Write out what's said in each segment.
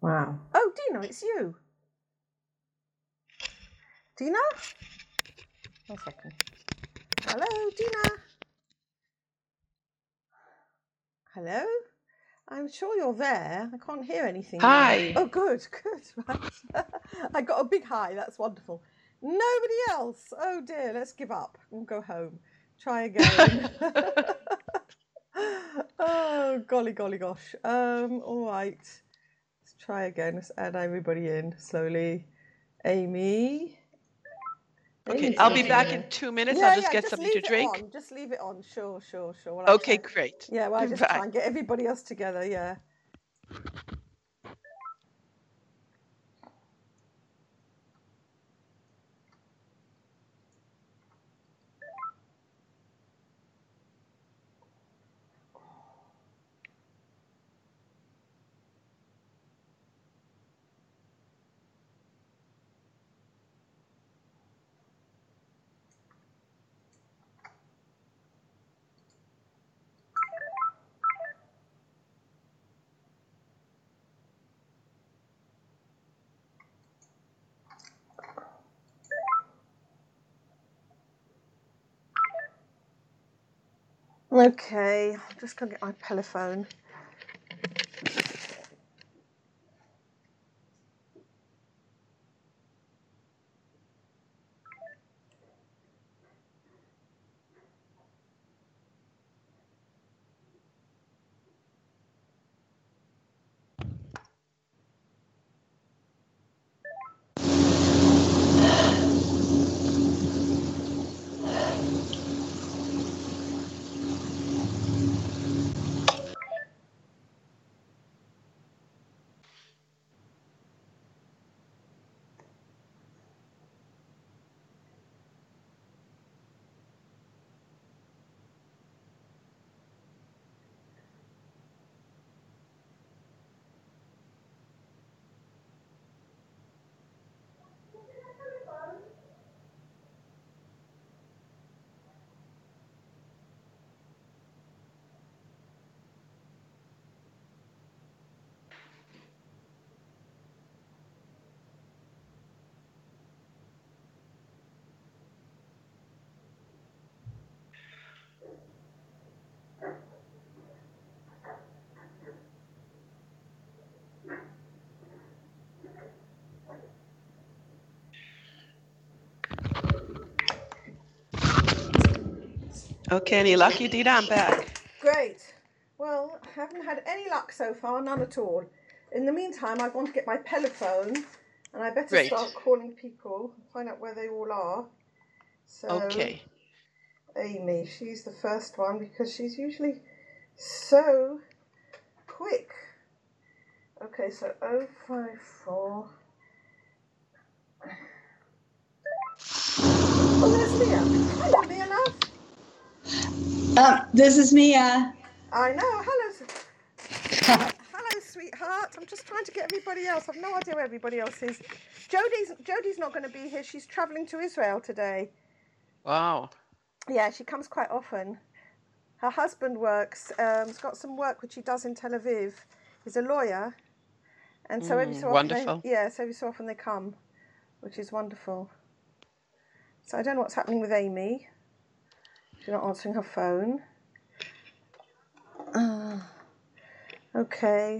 Wow. Oh, Dina, it's you. Dina? 1 second. Hello, Dina. Hello? I'm sure you're there. I can't hear anything. Hi. Now. Oh, good. Right. I got a big hi. That's wonderful. Nobody else. Oh, dear. Let's give up. We'll go home. Try again. Oh, golly gosh. All right. Let's try again. Let's add everybody in slowly. Amy. Okay, I'll be back in 2 minutes. I'll just get something to drink. Just leave it on. Sure. Okay, great. Yeah, well, I just try and get everybody else together. Yeah. Okay, I'm just going to get my telephone. Okay, any lucky, Dina? I'm back. Great. Well, I haven't had any luck so far, none at all. In the meantime, I've gone to get my telephone, and I better start calling people, find out where they all are. So, okay. Amy, she's the first one because she's usually so quick. Okay, so 054. Oh, there's Mia. Hello, Mia, love. This is Mia. I know. Hello. Hello, sweetheart. I'm just trying to get everybody else. I've no idea where everybody else is. Jodie's not going to be here. She's travelling to Israel today. Wow. Yeah, she comes quite often. Her husband works. He's got some work which he does in Tel Aviv. He's a lawyer, and so every so often they come, which is wonderful. So I don't know what's happening with Amy. She's not answering her phone. Okay.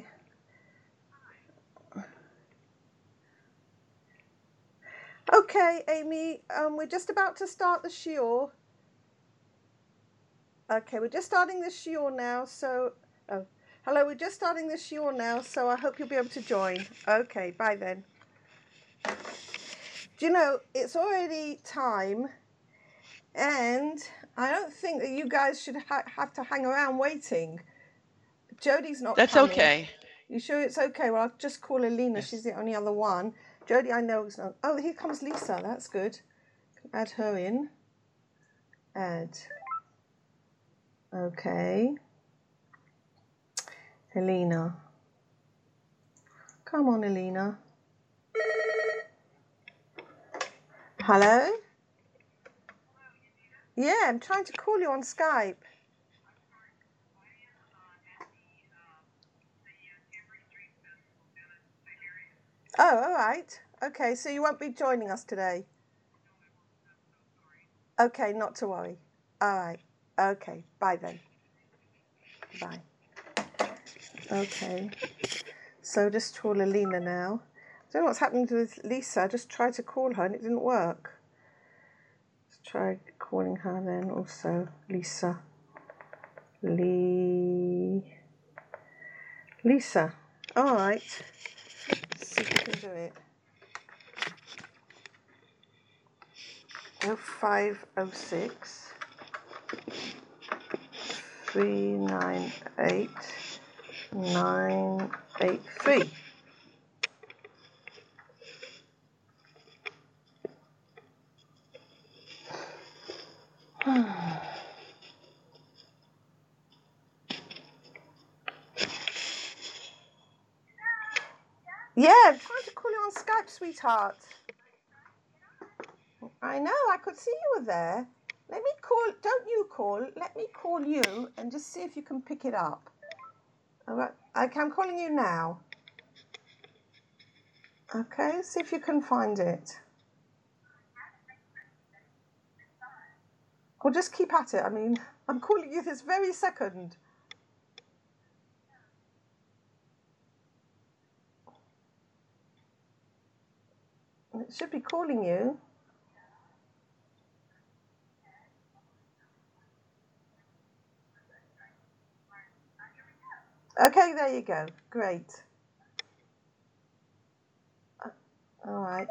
Okay, Amy, we're just about to start the shiur. Okay, we're just starting the shiur now, so... hello, we're just starting the shiur now, so I hope you'll be able to join. Okay, bye then. Do you know, it's already time, and I don't think that you guys should have to hang around waiting. Jodie's not coming. That's okay. You sure it's okay? Well, I'll just call Alina. Yes. She's the only other one. Jodie, I know is not... Oh, here comes Lisa. That's good. Add her in. Add. Okay. Alina. Come on, Alina. Hello? Yeah, I'm trying to call you on Skype. Oh, all right. Okay, so you won't be joining us today? Okay, not to worry. All right. Okay, bye then. Bye. Okay, so just call Alina now. I don't know what's happened with Lisa. I just tried to call her and it didn't work. Let's try calling her then also. Lisa. Lisa. All right. Let's see if we can do it. 0506 398 983. Yeah, I'm trying to call you on Skype, sweetheart. I know, I could see you were there. Let me call, don't you call, let me call you and just see if you can pick it up. All right, I'm calling you now. Okay, see if you can find it. Or just keep at it. I mean, I'm calling you this very second. It should be calling you. Okay, there you go. Great. All right.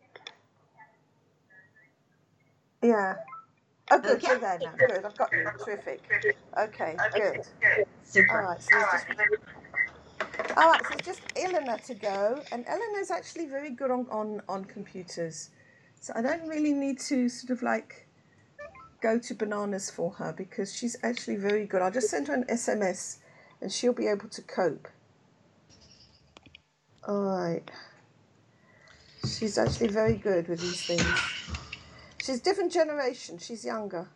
Yeah. Oh, good. You're there now. Good. I've got you. Terrific. Okay, good. Super. All right. So there's just Eleanor to go, and Eleanor's actually very good on computers, so I don't really need to sort of like go to bananas for her because she's actually very good. I'll just send her an SMS, and she'll be able to cope. All right. She's actually very good with these things. She's different generation. She's younger.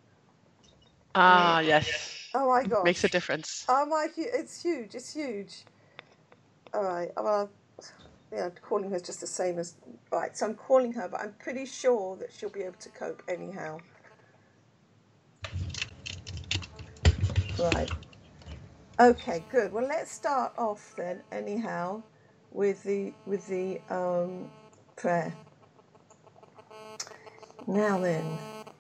Yes. Oh my gosh. Makes a difference. Oh my, it's huge. It's huge. All right. Well, yeah, calling her is just the same as... Right, so I'm calling her, but I'm pretty sure that she'll be able to cope anyhow. Right. Okay, good. Well, let's start off then, anyhow, with the prayer. Now then.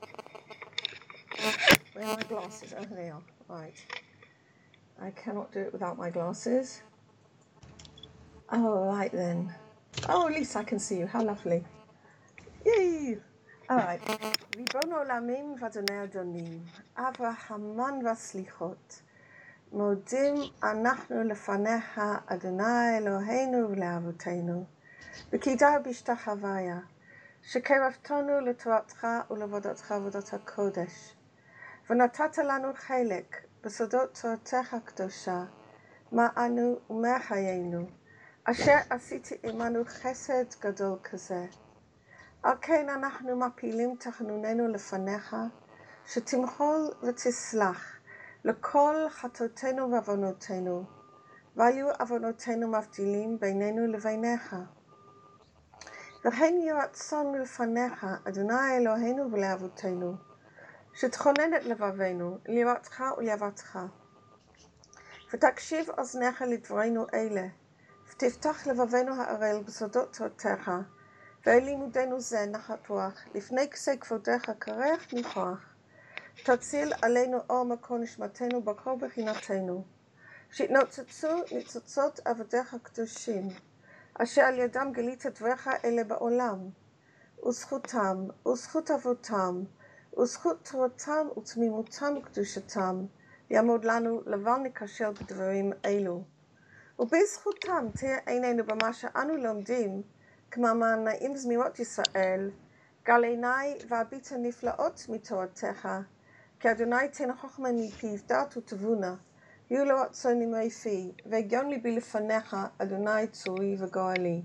Where are my glasses? Oh, they are. Right. I cannot do it without my glasses. Oh, right then. Oh, at least I can see you. How lovely. Yay! All right. Ribono Olamim v'Adonai Adonim, Avrahaman v'Slichot, Modim אנחנו לפניך, אדוני אלוהינו ולאבותינו, בקידה בהשתחוויה, שקרבתנו לתורתך ולעבודתך עבודת הקודש, ונתת לנו חלק בסודות תורתך הקדושה, מענו ומחיינו, אשר עשיתי עמנו חסד גדול כזה. על כן אנחנו מפילים תחנוננו לפניך, שתמחול ותסלח לכל חטאותינו ועוונותינו, והיו עוונותינו מבדילים בינינו לביניך. וכן יהי רצון לפניך, אדוני אלוהינו ולאבותינו, שתכונן את לבבינו ליראתך ולאהבתך. ותקשיב אוזניך לדברינו אלה, ותפתח לבבינו הערל בסודות תורתך, ואל לימודנו זה נחת רוח, לפני כסי כבודך כרך ניחוח. תציל עלינו אור מקור נשמתנו בכל בחינתנו, שיתנוצצו ניצוצות עבדיך הקדושים, אשר על ידם גילית דבריך אלה בעולם, וזכותם, וזכות אבותם, וזכות תורתם ותמימותם וקדושתם, יעמוד לנו לבל נכשל בדברים אלו. ובזכותם תהיה עינינו במה שאנו לומדים, כמאמר נעים זמירות ישראל, גל עיני והביט הנפלאות מתורתך, כי אדוני תן חוכמה מפיו דעת ותבונה, יהיו לו רצון נמרי פי, והגיון ליבי לפניך, אדוני צורי וגואלי.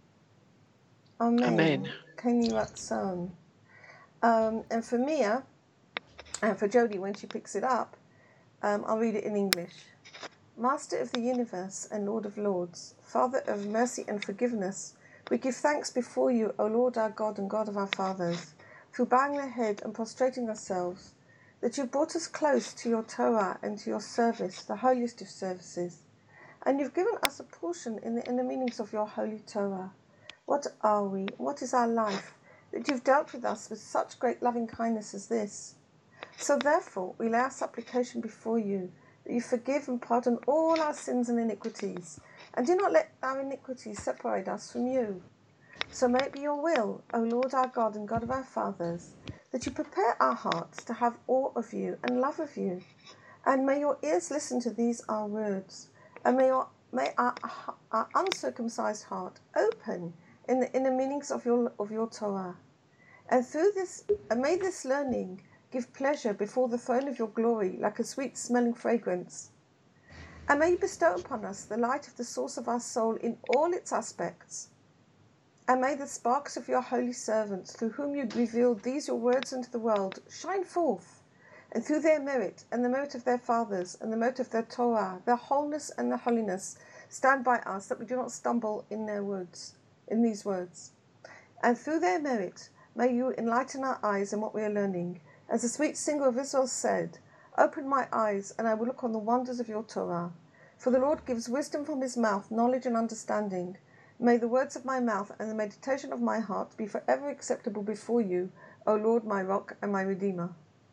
Amen. Can you rachon? And for Mia, and for Jodie when she picks it up, I'll read it in English. Master of the universe and Lord of lords, Father of mercy and forgiveness, we give thanks before you, O Lord our God and God of our fathers, through bowing our head and prostrating ourselves, that you brought us close to your Torah and to your service, the holiest of services. And you've given us a portion in the inner meanings of your holy Torah. What are we? What is our life? That you've dealt with us with such great loving kindness as this. So therefore, we lay our supplication before you, that you forgive and pardon all our sins and iniquities, and do not let our iniquities separate us from you. So may it be your will, O Lord our God and God of our fathers, that you prepare our hearts to have awe of you and love of you. And may your ears listen to these our words, and may our uncircumcised heart open in the inner meanings of your Torah. And through this, and may this learning give pleasure before the throne of your glory, like a sweet-smelling fragrance. And may you bestow upon us the light of the source of our soul in all its aspects. And may the sparks of your holy servants, through whom you revealed these your words into the world, shine forth. And through their merit, and the merit of their fathers, and the merit of their Torah, their wholeness and their holiness, stand by us, that we do not stumble in their words, in these words. And through their merit, may you enlighten our eyes in what we are learning. As the sweet singer of Israel said, open my eyes, and I will look on the wonders of your Torah. For the Lord gives wisdom from his mouth, knowledge and understanding. May the words of my mouth and the meditation of my heart be forever acceptable before you, O Lord, my rock and my redeemer.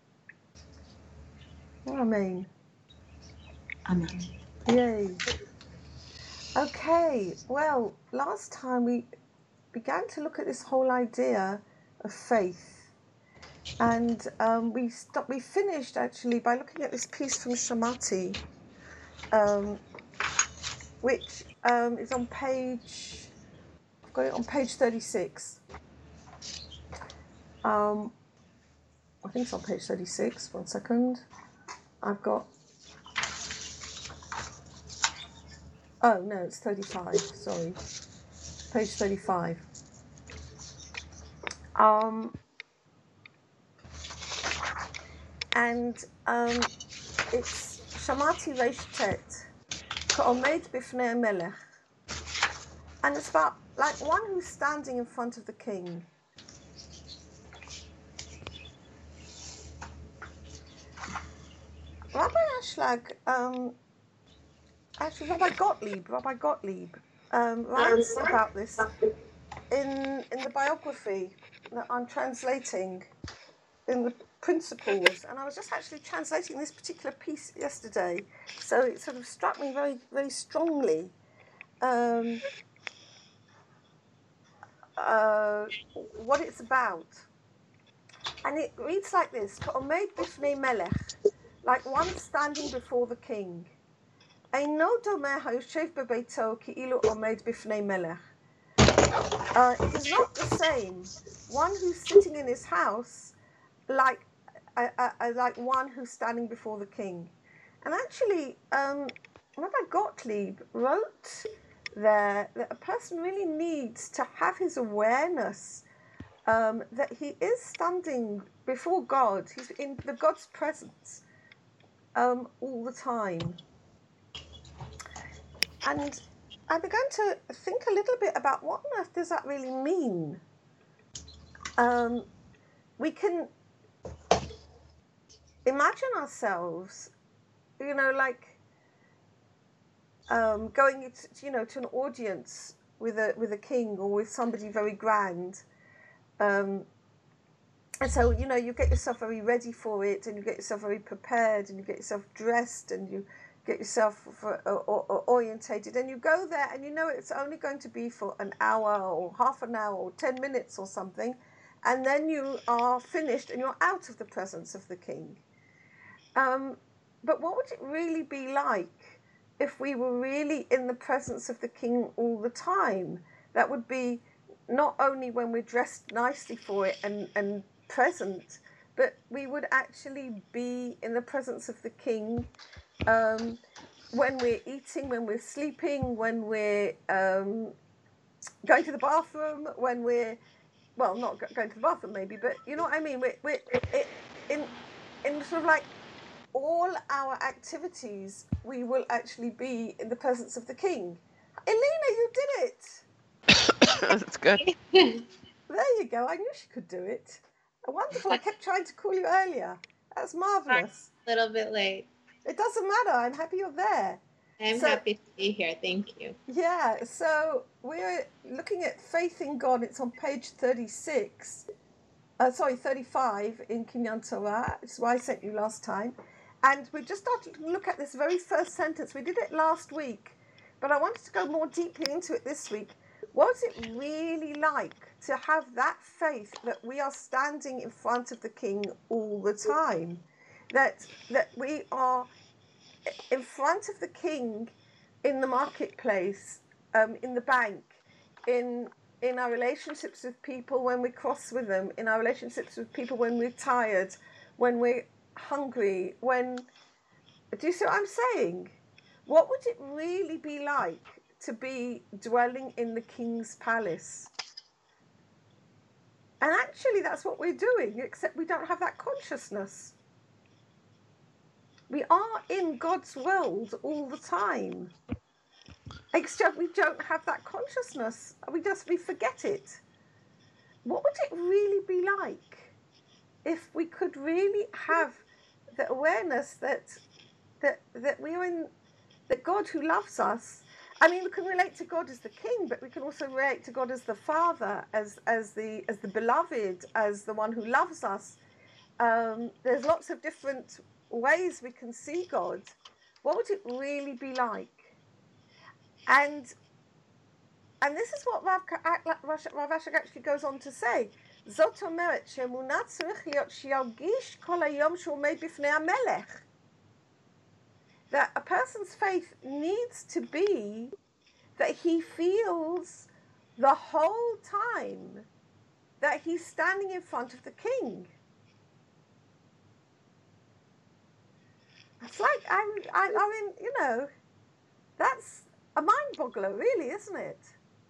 Amen. Amen. Yay. Okay, well, last time we began to look at this whole idea of faith, and we finished actually by looking at this piece from Shamati, which is on page, I've got it on page 36. I think it's on page 36. 1 second. I've got, oh no, it's 35, sorry. Page 35. And it's Shamati Reish Tet, Ka'omed Bifnei Melech. And it's about like one who's standing in front of the king. Rabbi Ashlag, actually Rabbi Gottlieb writes about this in the biography that I'm translating in the principles, and I was just actually translating this particular piece yesterday, so it sort of struck me very, very strongly what it's about. And it reads like this: Ka'omed bifnei melech, like one standing before the king. Eino domeh hayoshev bebeito ki'ilu omed bifnei melech. It is not the same one who's sitting in his house like one who's standing before the king. And actually, Rabbi Gottlieb wrote there that a person really needs to have his awareness that he is standing before God. He's in God's presence all the time. And I began to think a little bit about what on earth does that really mean. We can imagine ourselves, like going, to an audience with a king or with somebody very grand, and so you get yourself very ready for it, and you get yourself very prepared, and you get yourself dressed, and you get yourself orientated, and you go there, and it's only going to be for an hour or half an hour or 10 minutes or something, and then you are finished and you're out of the presence of the king. But what would it really be like if we were really in the presence of the king all the time? That would be not only when we're dressed nicely for it and present, but we would actually be in the presence of the king when we're eating, when we're sleeping, when we're going to the bathroom, when we're, well, not going to the bathroom maybe, but you know what I mean? We're in sort of like all our activities, we will actually be in the presence of the King. Elena, you did it. That's good. There you go. I knew she could do it. Wonderful. I kept trying to call you earlier. That's marvelous. A little bit late. It doesn't matter. I'm happy you're there. I'm happy to be here. Thank you. Yeah. So we're looking at Faith in God. It's on page 35 in Kinyan Torah. Which is why I sent you last time. And we just started to look at this very first sentence. We did it last week, but I wanted to go more deeply into it this week. What is it really like to have that faith that we are standing in front of the King all the time? That we are in front of the King in the marketplace, in the bank, in our relationships with people when we cross with them, in our relationships with people when we're tired, when we're hungry, do you see what I'm saying? What would it really be like to be dwelling in the King's palace? And actually that's what we're doing, except we don't have that consciousness. We are in God's world all the time, except we don't have that consciousness. We forget it. What would it really be like if we could really have the awareness that we are in, that God who loves us, I mean, we can relate to God as the King, but we can also relate to God as the Father, as the beloved, as the one who loves us. There's lots of different ways we can see God. What would it really be like? And this is what Rav Ashag actually goes on to say. Zot omeret she'emunah tzarich להיות שירגיש כל היום שהוא עומד בפני המלך. That a person's faith needs to be that he feels the whole time that he's standing in front of the King. It's like, I mean, you know, that's a mind boggler, really, isn't it?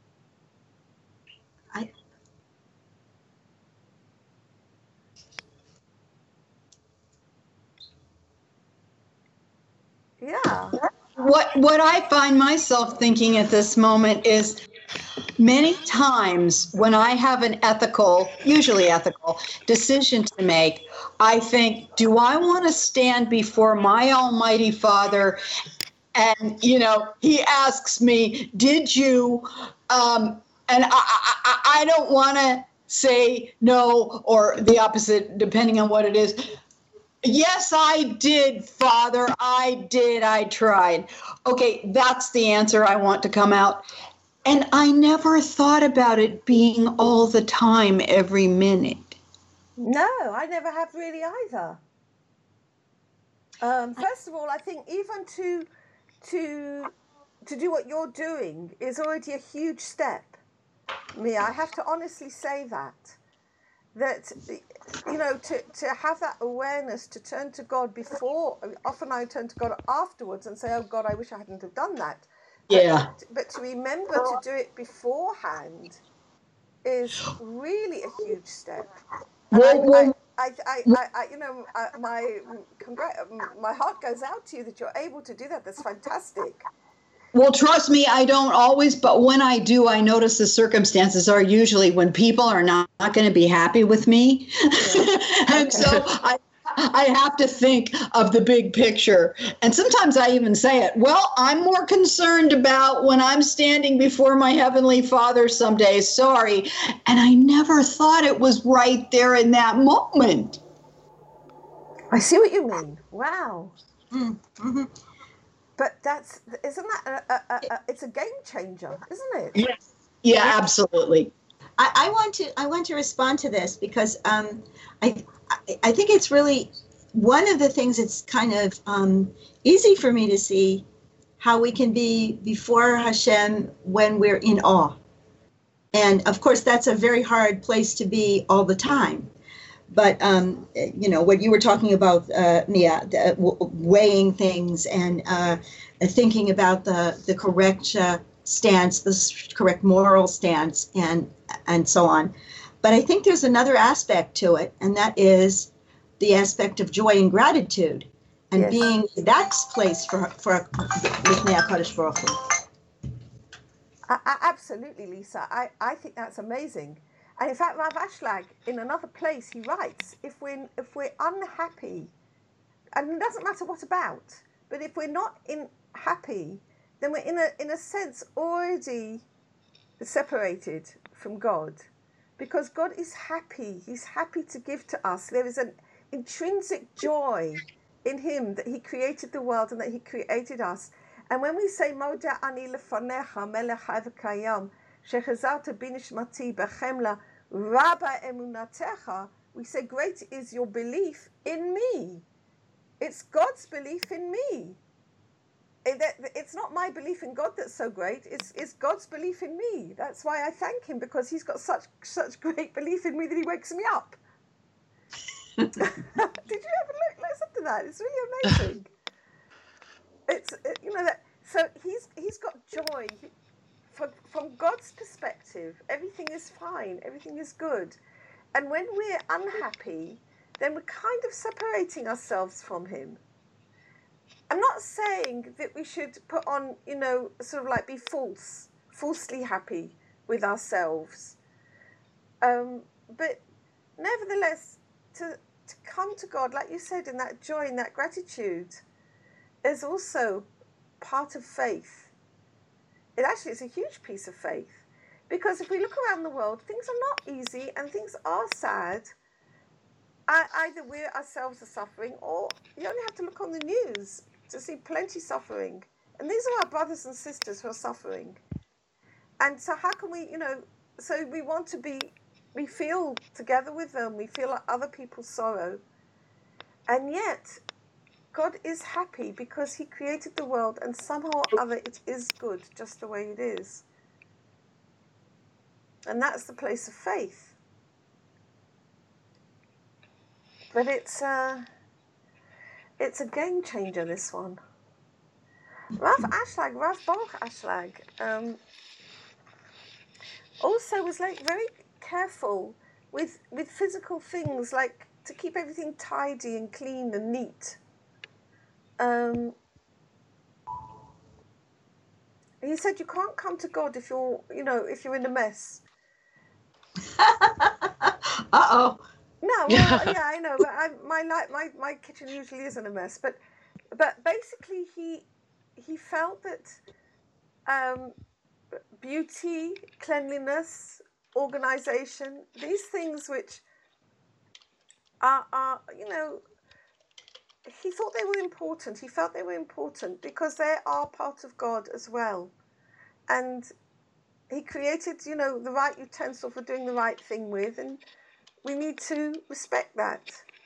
Yeah. What I find myself thinking at this moment is many times when I have an usually ethical decision to make, I think, do I want to stand before my Almighty Father? And, you know, he asks me, did you, and I don't want to say no or the opposite, depending on what it is. Yes, I did, Father. I did. I tried. Okay, that's the answer I want to come out. And I never thought about it being all the time, every minute. No, I never have really either. First of all, I think even to do what you're doing is already a huge step. Mia, I have to honestly say that, you know, to have that awareness, to turn to God before, often I turn to God afterwards and say, oh God, I wish I hadn't have done that. Yeah. But to remember to do it beforehand is really a huge step. And you know, my heart goes out to you that you're able to do that. That's fantastic. Well, trust me, I don't always, but when I do, I notice the circumstances are usually when people are not going to be happy with me. Yeah. And so I have to think of the big picture. And sometimes I even say it, well, I'm more concerned about when I'm standing before my Heavenly Father someday. Sorry. And I never thought it was right there in that moment. I see what you mean. Wow. Mm-hmm. But isn't that it's a game changer, isn't it? Yes. Yeah, absolutely. I want to respond to this because I think it's really one of the things that's kind of easy for me to see how we can be before Hashem when we're in awe. And of course, that's a very hard place to be all the time. But, you know, what you were talking about, Mia, weighing things and thinking about the correct stance, the correct moral stance, and so on. But I think there's another aspect to it, and that is the aspect of joy and gratitude. and being in that place for Lifnei HaKadosh Baruch Hu. Absolutely, Lisa. I think that's amazing. And in fact, Rav Ashlag, in another place, he writes, if we're unhappy, and it doesn't matter what about, but if we're not happy, then we're in a sense already separated from God, because God is happy. He's happy to give to us. There is an intrinsic joy in him that he created the world and that he created us. And when we say Moda ani lefanecha melech chai v'kayam shechazarta binishmati b'chemla rabba emunatecha, we say great is your belief in me. It's God's belief in me. It's not my belief in God that's so great. It's God's belief in me. That's why I thank him, because he's got such great belief in me that he wakes me up. Did you ever listen to that? It's really amazing. It's that. So he's got joy. From God's perspective, everything is fine. Everything is good. And when we're unhappy, then we're kind of separating ourselves from him. I'm not saying that we should put on, sort of like be falsely happy with ourselves. But nevertheless, to come to God, like you said, in that joy, in that gratitude, is also part of faith. It actually is a huge piece of faith. Because if we look around the world, things are not easy and things are sad. Either we ourselves are suffering, or you only have to look on the news to see plenty suffering. And these are our brothers and sisters who are suffering. And so how can we, so we want to we feel together with them, we feel other people's sorrow. And yet, God is happy because he created the world, and somehow or other it is good just the way it is. And that's the place of faith. But it's a game changer, this one. Rav Baruch Ashlag, also was like very careful with physical things, like to keep everything tidy and clean and neat. He said you can't come to God if you're in a mess. Uh-oh. No, well, yeah, I know, but my kitchen usually isn't a mess. But basically, he felt that beauty, cleanliness, organization, these things which are he thought they were important. He felt they were important because they are part of God as well, and he created the right utensil for doing the right thing with, and we need to respect that.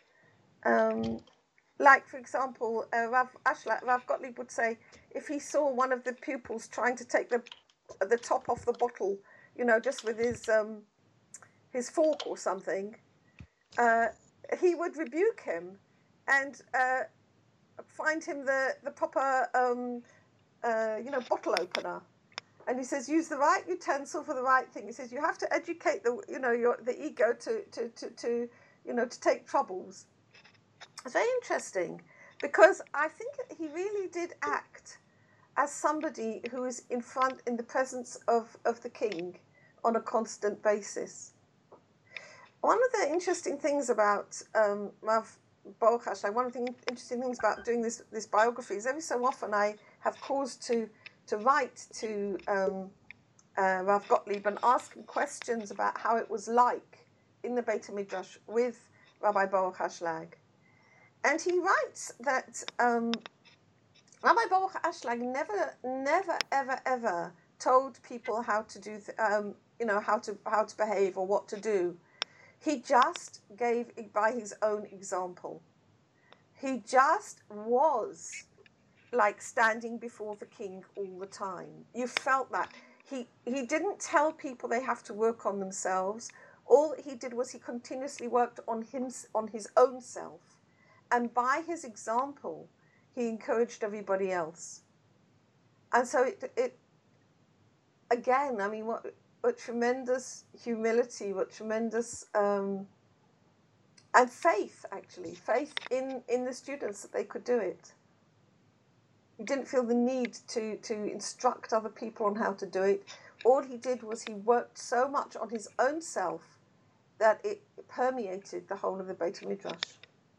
Like, for example, Rav Gottlieb would say, if he saw one of the pupils trying to take the top off the bottle, just with his fork or something, he would rebuke him and find him the proper bottle opener. And he says, use the right utensil for the right thing. He says, you have to educate the ego to take troubles. It's very interesting, because I think he really did act as somebody who is in the presence of the king on a constant basis. One of the interesting things about Rav Baruch Ashlag, one of the interesting things about doing this biography is every so often I have cause to write to Rav Gottlieb and ask him questions about how it was like in the Beit HaMidrash with Rabbi Baruch Ashlag. And he writes that Rabbi Baruch Ashlag never, ever told people how to do, how to behave or what to do. He just gave it by his own example. He just was like standing before the king all the time. You felt that. He didn't tell people they have to work on themselves. All that he did was he continuously worked on his own self. And by his example, he encouraged everybody else. And so it again, I mean, what tremendous humility, what tremendous And faith, actually, faith in the students that they could do it. He didn't feel the need to instruct other people on how to do it. All he did was he worked so much on his own self that it permeated the whole of the Beit Midrash.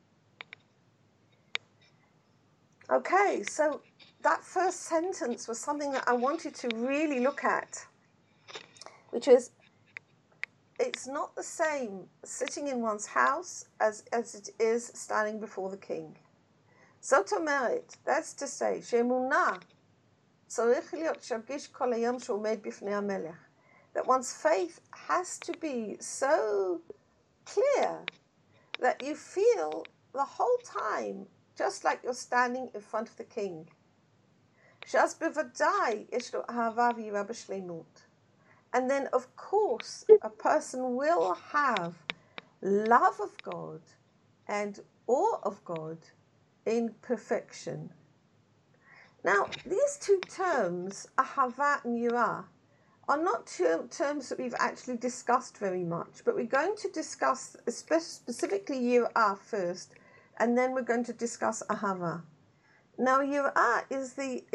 Okay, so that first sentence was something that I wanted to really look at, which is, it's not the same sitting in one's house as it is standing before the king. Zot omeret, that's to say, she'emunah tzarich liot shagish kol hayom she'omed bifnei hamelech, that one's faith has to be so clear that you feel the whole time just like you're standing in front of the king. Shas bevadai yesh lo ahava v'yira b'shleimut. And then, of course, a person will have love of God and awe of God in perfection. Now, these two terms, ahava and yirah, are not terms that we've actually discussed very much, but we're going to discuss specifically yirah first, and then we're going to discuss ahava. Now, yirah is the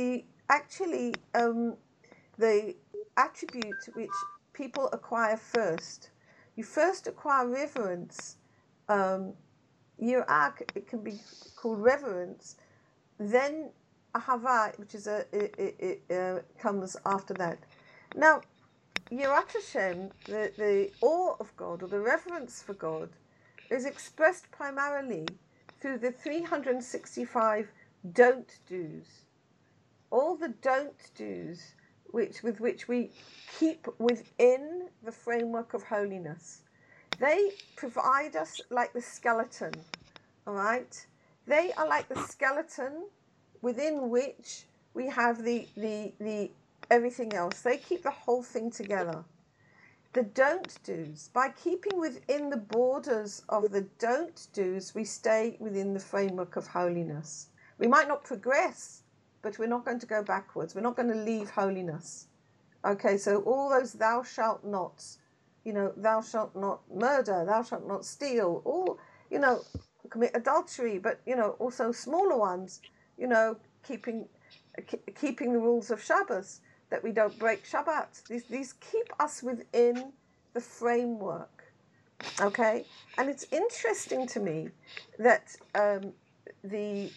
attribute which people acquire first. You first acquire reverence. Yirah, it can be called reverence. Then ahava, which is comes after that. Now, Yirat Hashem, the awe of God or the reverence for God, is expressed primarily through the 365 don't do's. All the don't do's with which we keep within the framework of holiness. They provide us like the skeleton, all right? They are like the skeleton within which we have the everything else. They keep the whole thing together. The don't do's, by keeping within the borders of the don't do's, we stay within the framework of holiness. We might not progress, but we're not going to go backwards. We're not going to leave holiness. Okay, so all those thou shalt nots, thou shalt not murder, thou shalt not steal, all, commit adultery, but, also smaller ones, keeping the rules of Shabbos, that we don't break Shabbat. These keep us within the framework, okay? And it's interesting to me that the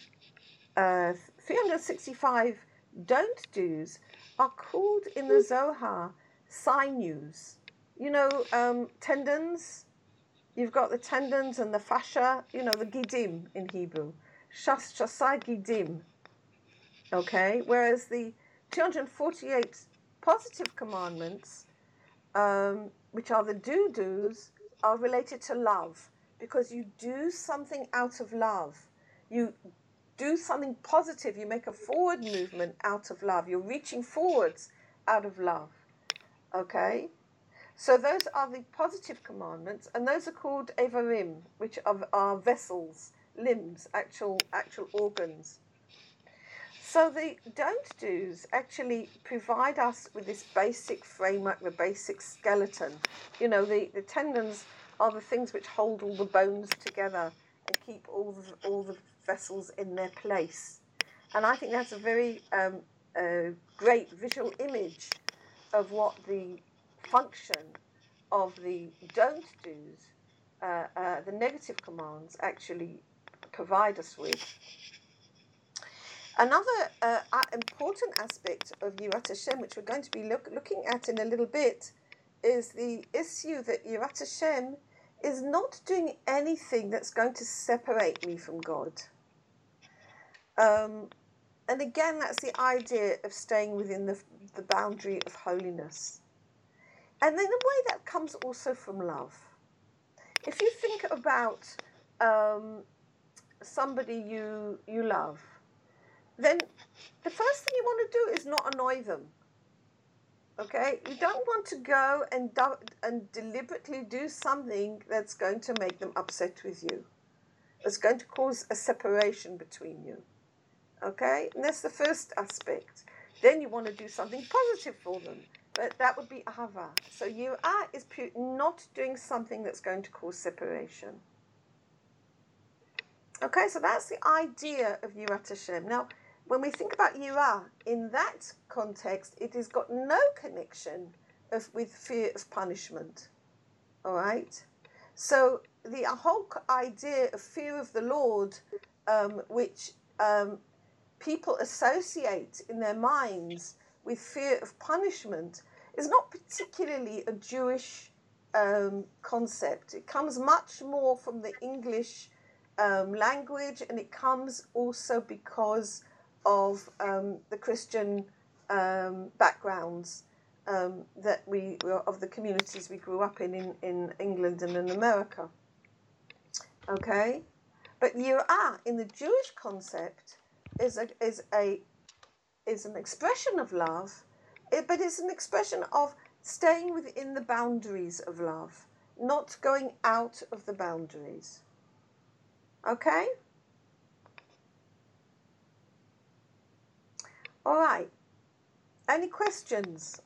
365 don't do's are called in the Zohar sinews. Tendons. You've got the tendons and the fascia, the gidim in Hebrew. Shasai gidim. Okay? Whereas the 248 positive commandments, which are the do-dos, are related to love, because you do something out of love. You do something positive. You make a forward movement out of love. You're reaching forwards out of love. Okay? So those are the positive commandments, and those are called Evarim, which are vessels, limbs, actual organs. So the don't do's actually provide us with this basic framework, the basic skeleton. The tendons are the things which hold all the bones together and keep all the vessels in their place. And I think that's a very great visual image of what the function of the don't do's, the negative commands, actually provide us with. Another important aspect of Yirat Hashem, which we're going to be looking at in a little bit, is the issue that Yirat Hashem is not doing anything that's going to separate me from God. And again, that's the idea of staying within the boundary of holiness. And in a way that comes also from love. If you think about somebody you love, then the first thing you want to do is not annoy them. Okay? You don't want to go and deliberately do something that's going to make them upset with you. It's going to cause a separation between you. Okay? And that's the first aspect. Then you want to do something positive for them. But that would be ahava. So yirah is not doing something that's going to cause separation. Okay, so that's the idea of Yirat Hashem. Now, when we think about Yirah in that context, it has got no connection with fear of punishment. All right? So the whole idea of fear of the Lord, which people associate in their minds with fear of punishment, is not particularly a Jewish concept. It comes much more from the English language, and it comes also because of the Christian backgrounds that of the communities we grew up in England and in America. Okay, but Yirah in the Jewish concept is an expression of love, but it's an expression of staying within the boundaries of love, not going out of the boundaries. Okay? All right. Any questions?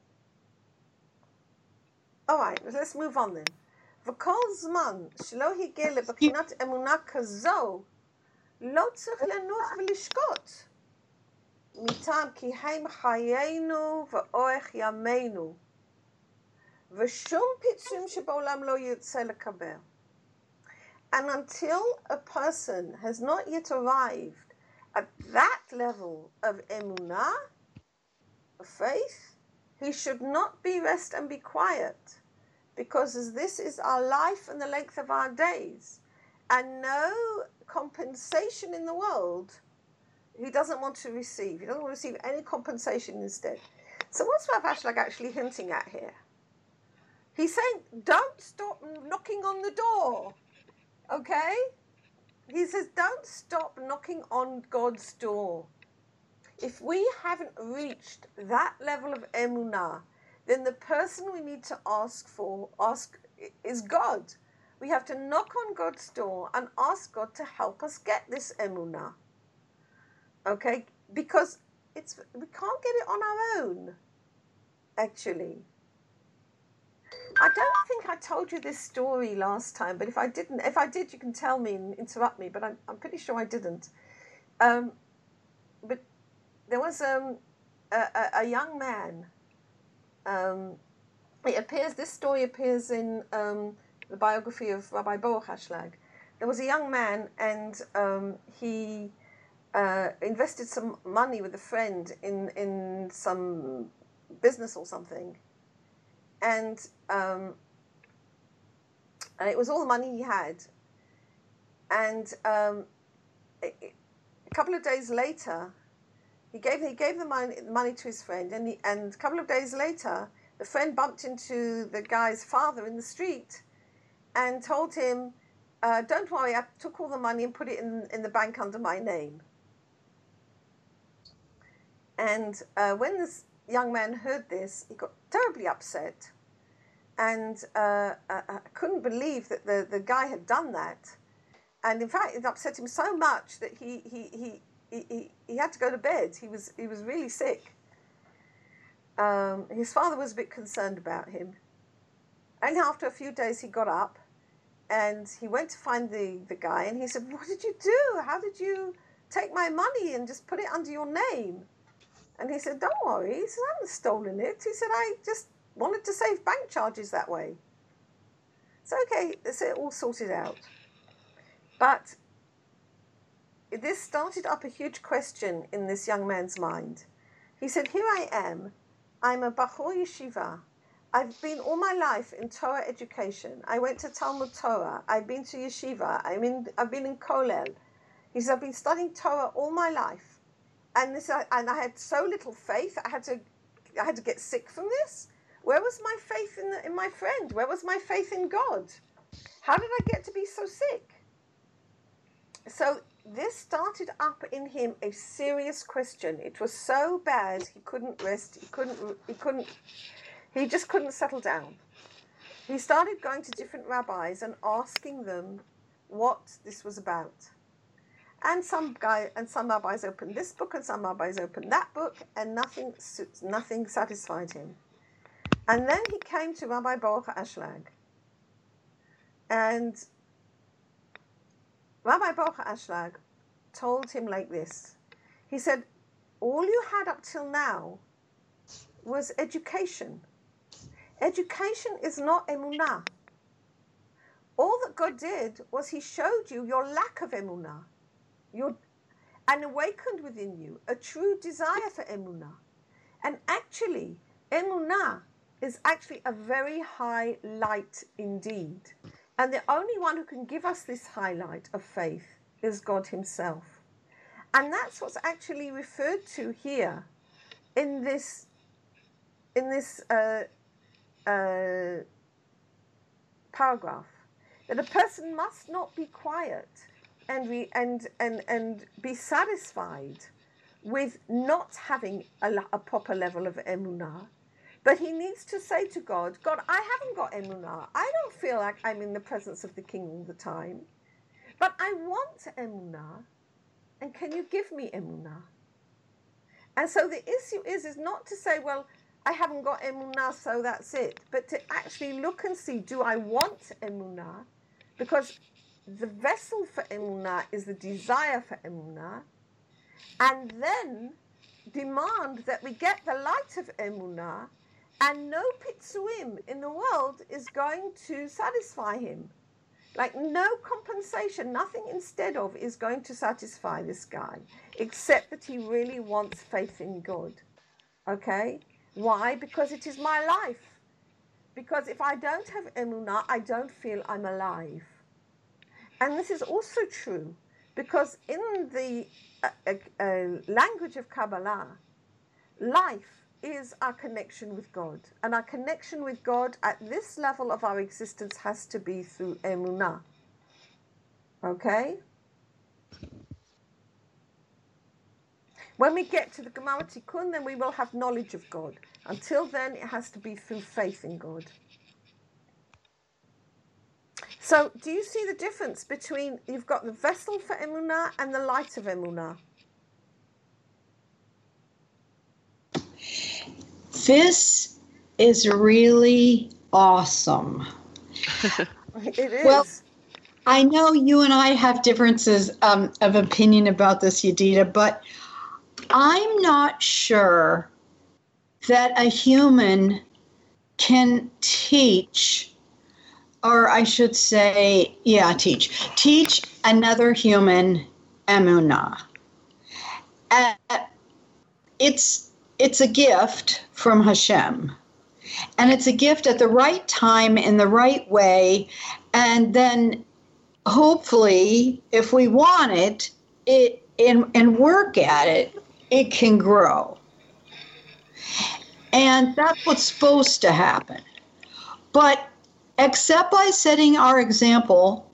All right, let's move on then. וכל זמן שלא הגיע לבחינת אמונה כזו, לא צריך לנוח ולשקוט. מטעם כי הם חיינו ואורך ימינו, ושום פיצויים שבעולם לא ירצה לקבל. And until a person has not yet arrived at that level of emunah, of faith, he should not be rest and be quiet, because as this is our life and the length of our days, and no compensation in the world, he doesn't want to receive. He doesn't want to receive any compensation instead. So what's Rav Ashlag actually hinting at here? He's saying, don't stop knocking on the door, okay? He says, don't stop knocking on God's door. If we haven't reached that level of emunah, then the person we need to ask is God. We have to knock on God's door and ask God to help us get this emunah. Okay? Because we can't get it on our own, actually. I don't think I told you this story last time, but if I did, you can tell me and interrupt me, but I'm pretty sure I didn't. But there was a young man. This story appears in the biography of Rabbi Baruch Ashlag. There was a young man, and he invested some money with a friend in some business or something, and it was all the money he had. And a couple of days later, he gave the money to his friend, and a couple of days later, the friend bumped into the guy's father in the street and told him, don't worry, I took all the money and put it in the bank under my name. And when this young man heard this, he got terribly upset, and I couldn't believe that the guy had done that. And in fact, it upset him so much that he had to go to bed. He was really sick. His father was a bit concerned about him. And after a few days, he got up and he went to find the guy, and he said, "What did you do? How did you take my money and just put it under your name?" And he said, "Don't worry." He said, "I haven't stolen it." He said, "I just wanted to save bank charges that way." So okay, it's all sorted out. But this started up a huge question in this young man's mind. He said, "Here I am. I'm a Bachur Yeshiva. I've been all my life in Torah education. I went to Talmud Torah. I've been to Yeshiva. I've been in Kollel." He said, "I've been studying Torah all my life, and I had so little faith. I had to get sick from this. Where was my faith in my friend? Where was my faith in God? How did I get to be so sick?" So this started up in him a serious question. It was so bad he couldn't rest. He just couldn't settle down. He started going to different rabbis and asking them what this was about. And some rabbis opened this book, and some rabbis opened that book, and nothing satisfied him. And then he came to Rabbi Baruch Ashlag, and Rabbi Baruch Ashlag told him like this. He said, all you had up till now was education. Education is not emunah. All that God did was he showed you your lack of emunah, and awakened within you a true desire for emunah. And actually, emunah is actually a very high light indeed. And the only one who can give us this highlight of faith is God himself. And that's what's actually referred to here in this paragraph, that a person must not be quiet and be satisfied with not having a proper level of emunah, but he needs to say to God, God, I haven't got emunah. I don't feel like I'm in the presence of the King all the time, but I want emunah, and can you give me emunah? And so the issue is not to say, well, I haven't got emunah, so that's it, but to actually look and see, do I want emunah? Because the vessel for emunah is the desire for emunah, and then demand that we get the light of emunah, and no pitsuim in the world is going to satisfy him. Like no compensation, nothing instead of is going to satisfy this guy, except that he really wants faith in God. Okay? Why? Because it is my life. Because if I don't have emunah, I don't feel I'm alive. And this is also true because in the language of Kabbalah, life is our connection with God. And our connection with God at this level of our existence has to be through emunah. Okay? When we get to the Gemara Tikkun, then we will have knowledge of God. Until then, it has to be through faith in God. So, do you see the difference between, you've got the vessel for emunah and the light of emunah? This is really awesome. It is. Well, I know you and I have differences of opinion about this, Yedida, but I'm not sure that a human can teach, or I should say, teach another human emunah. It's a gift from Hashem, and it's a gift at the right time in the right way, and then hopefully, if we want it and work at it, it can grow. And that's what's supposed to happen. But except by setting our example,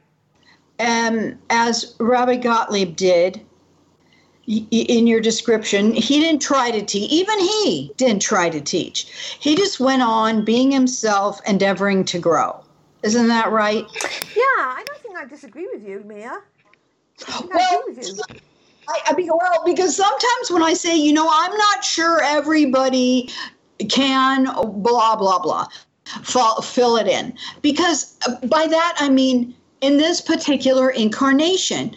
as Rabbi Gottlieb did in your description, he didn't try to teach. Even he didn't try to teach. He just went on being himself, endeavoring to grow. Isn't that right? Yeah, I don't think I disagree with you, Mia. I agree with you. Because sometimes when I say, I'm not sure everybody can blah, blah, blah, fill it in. Because by that, I mean, in this particular incarnation,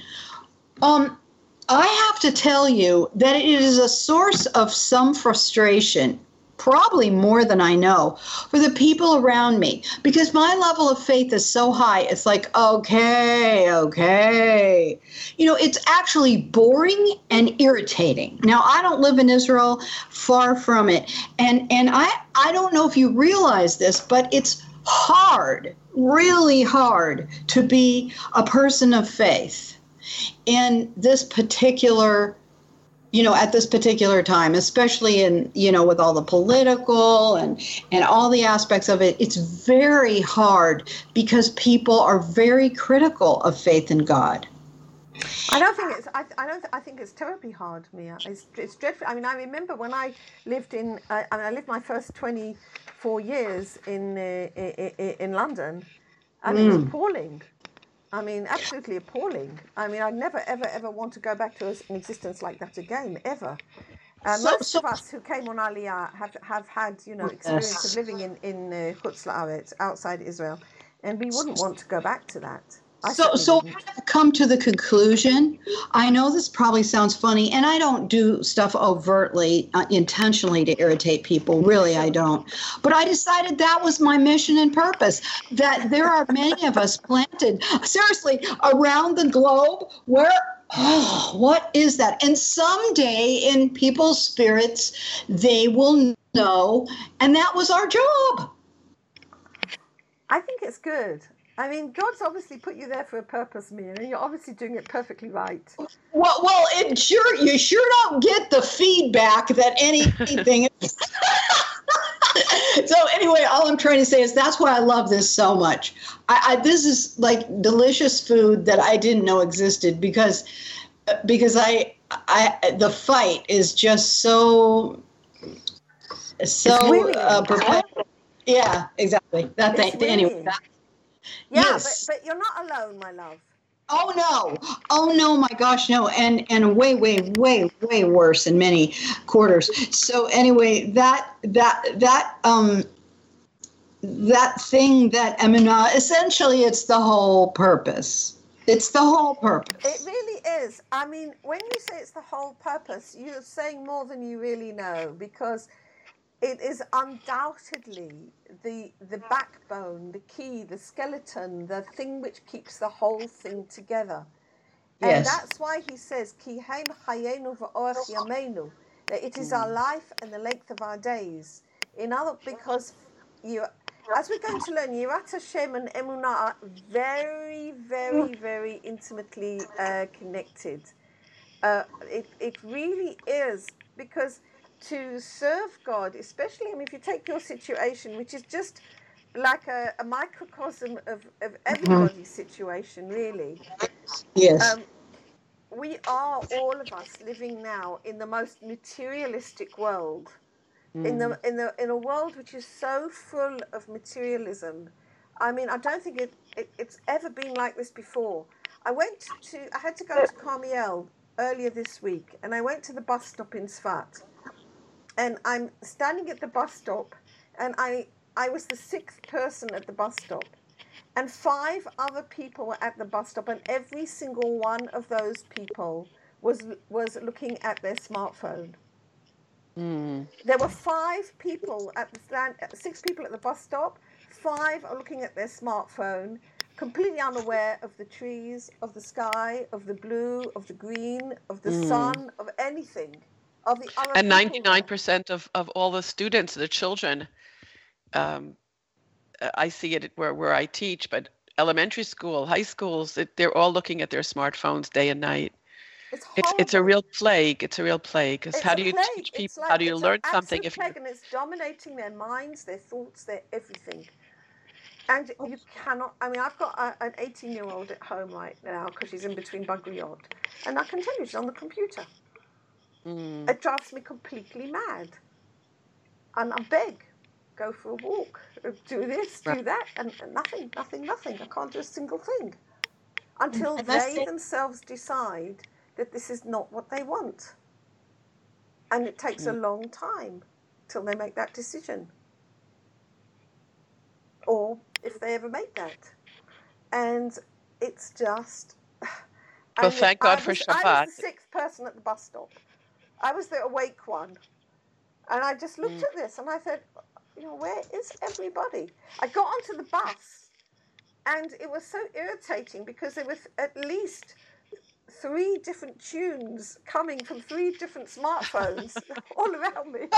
I have to tell you that it is a source of some frustration, probably more than I know, for the people around me, because my level of faith is so high. It's like, okay. It's actually boring and irritating. Now, I don't live in Israel, far from it. And I don't know if you realize this, but it's hard, really hard to be a person of faith in this particular, at this particular time, especially in, with all the political and all the aspects of it. It's very hard because people are very critical of faith in God. I think it's terribly hard, Mia. It's dreadful. I mean, I remember when I lived I lived my first 24 years in London, and it was appalling. I mean, absolutely appalling. I mean, I'd never, ever want to go back to an existence like that again, ever. Most of us who came on Aliyah have had, experience of living in Chutz La'aretz, outside Israel, and we wouldn't want to go back to that. So I've come to the conclusion, I know this probably sounds funny, and I don't do stuff overtly, intentionally to irritate people. Really, I don't. But I decided that was my mission and purpose, that there are many of us planted, seriously, around the globe where, what is that? And someday in people's spirits, they will know, and that was our job. I think it's good. I mean, God's obviously put you there for a purpose, Mia, and you're obviously doing it perfectly right. Well, you sure don't get the feedback that anything is. So anyway, all I'm trying to say is that's why I love this so much. This is like delicious food that I didn't know existed because I the fight is just so perpetual. Yeah, exactly. That thing. Anyway. Yeah, yes. but you're not alone, my love. Oh no, my gosh, no, and way worse in many quarters. So anyway, that thing that Emunah, essentially, it's the whole purpose. It's the whole purpose. It really is. I mean, when you say it's the whole purpose, you're saying more than you really know, because it is undoubtedly the backbone, the key, the skeleton, the thing which keeps the whole thing together. And yes. That's why he says, Ki heim chayenu v'orach yameinu, that it is our life and the length of our days. Because as we're going to learn, Yirat Hashem and Emunah are very, very, very intimately connected. It really is, because to serve God, especially, I mean, if you take your situation, which is just like a microcosm of everybody's situation, really. Yes. We are, all of us, living now in the most materialistic world, in a world which is so full of materialism. I mean, I don't think it's ever been like this before. I had to go to Carmiel earlier this week, and I went to the bus stop in Sfat. And I'm standing at the bus stop, and I was the 6th person at the bus stop. And 5 other people were at the bus stop, and every single one of those people was looking at their smartphone. There were 5 people at the stand, 6 people at the bus stop. 5 are looking at their smartphone, completely unaware of the trees, of the sky, of the blue, of the green, of the sun, of anything. Of the other and 99% of all the students, the children, I see it where I teach, but elementary school, high schools, they're all looking at their smartphones day and night. It's a real plague. It's a real plague. Because how do you teach people? How do you learn something if and it's dominating their minds, their thoughts, their everything. And you cannot. I mean, I've got an 18-year-old at home right now because she's in between Bagriyot, and I can tell you she's on the computer. It drives me completely mad. And I beg, go for a walk, do this, do that, and nothing. I can't do a single thing until they themselves decide that this is not what they want. And it takes a long time till they make that decision. Or if they ever make that. And it's just... Well, thank God for Shabbat. I was the 6th person at the bus stop. I was the awake one. And I just looked at this and I said, where is everybody? I got onto the bus and it was so irritating because there was at least 3 different tunes coming from 3 different smartphones all around me.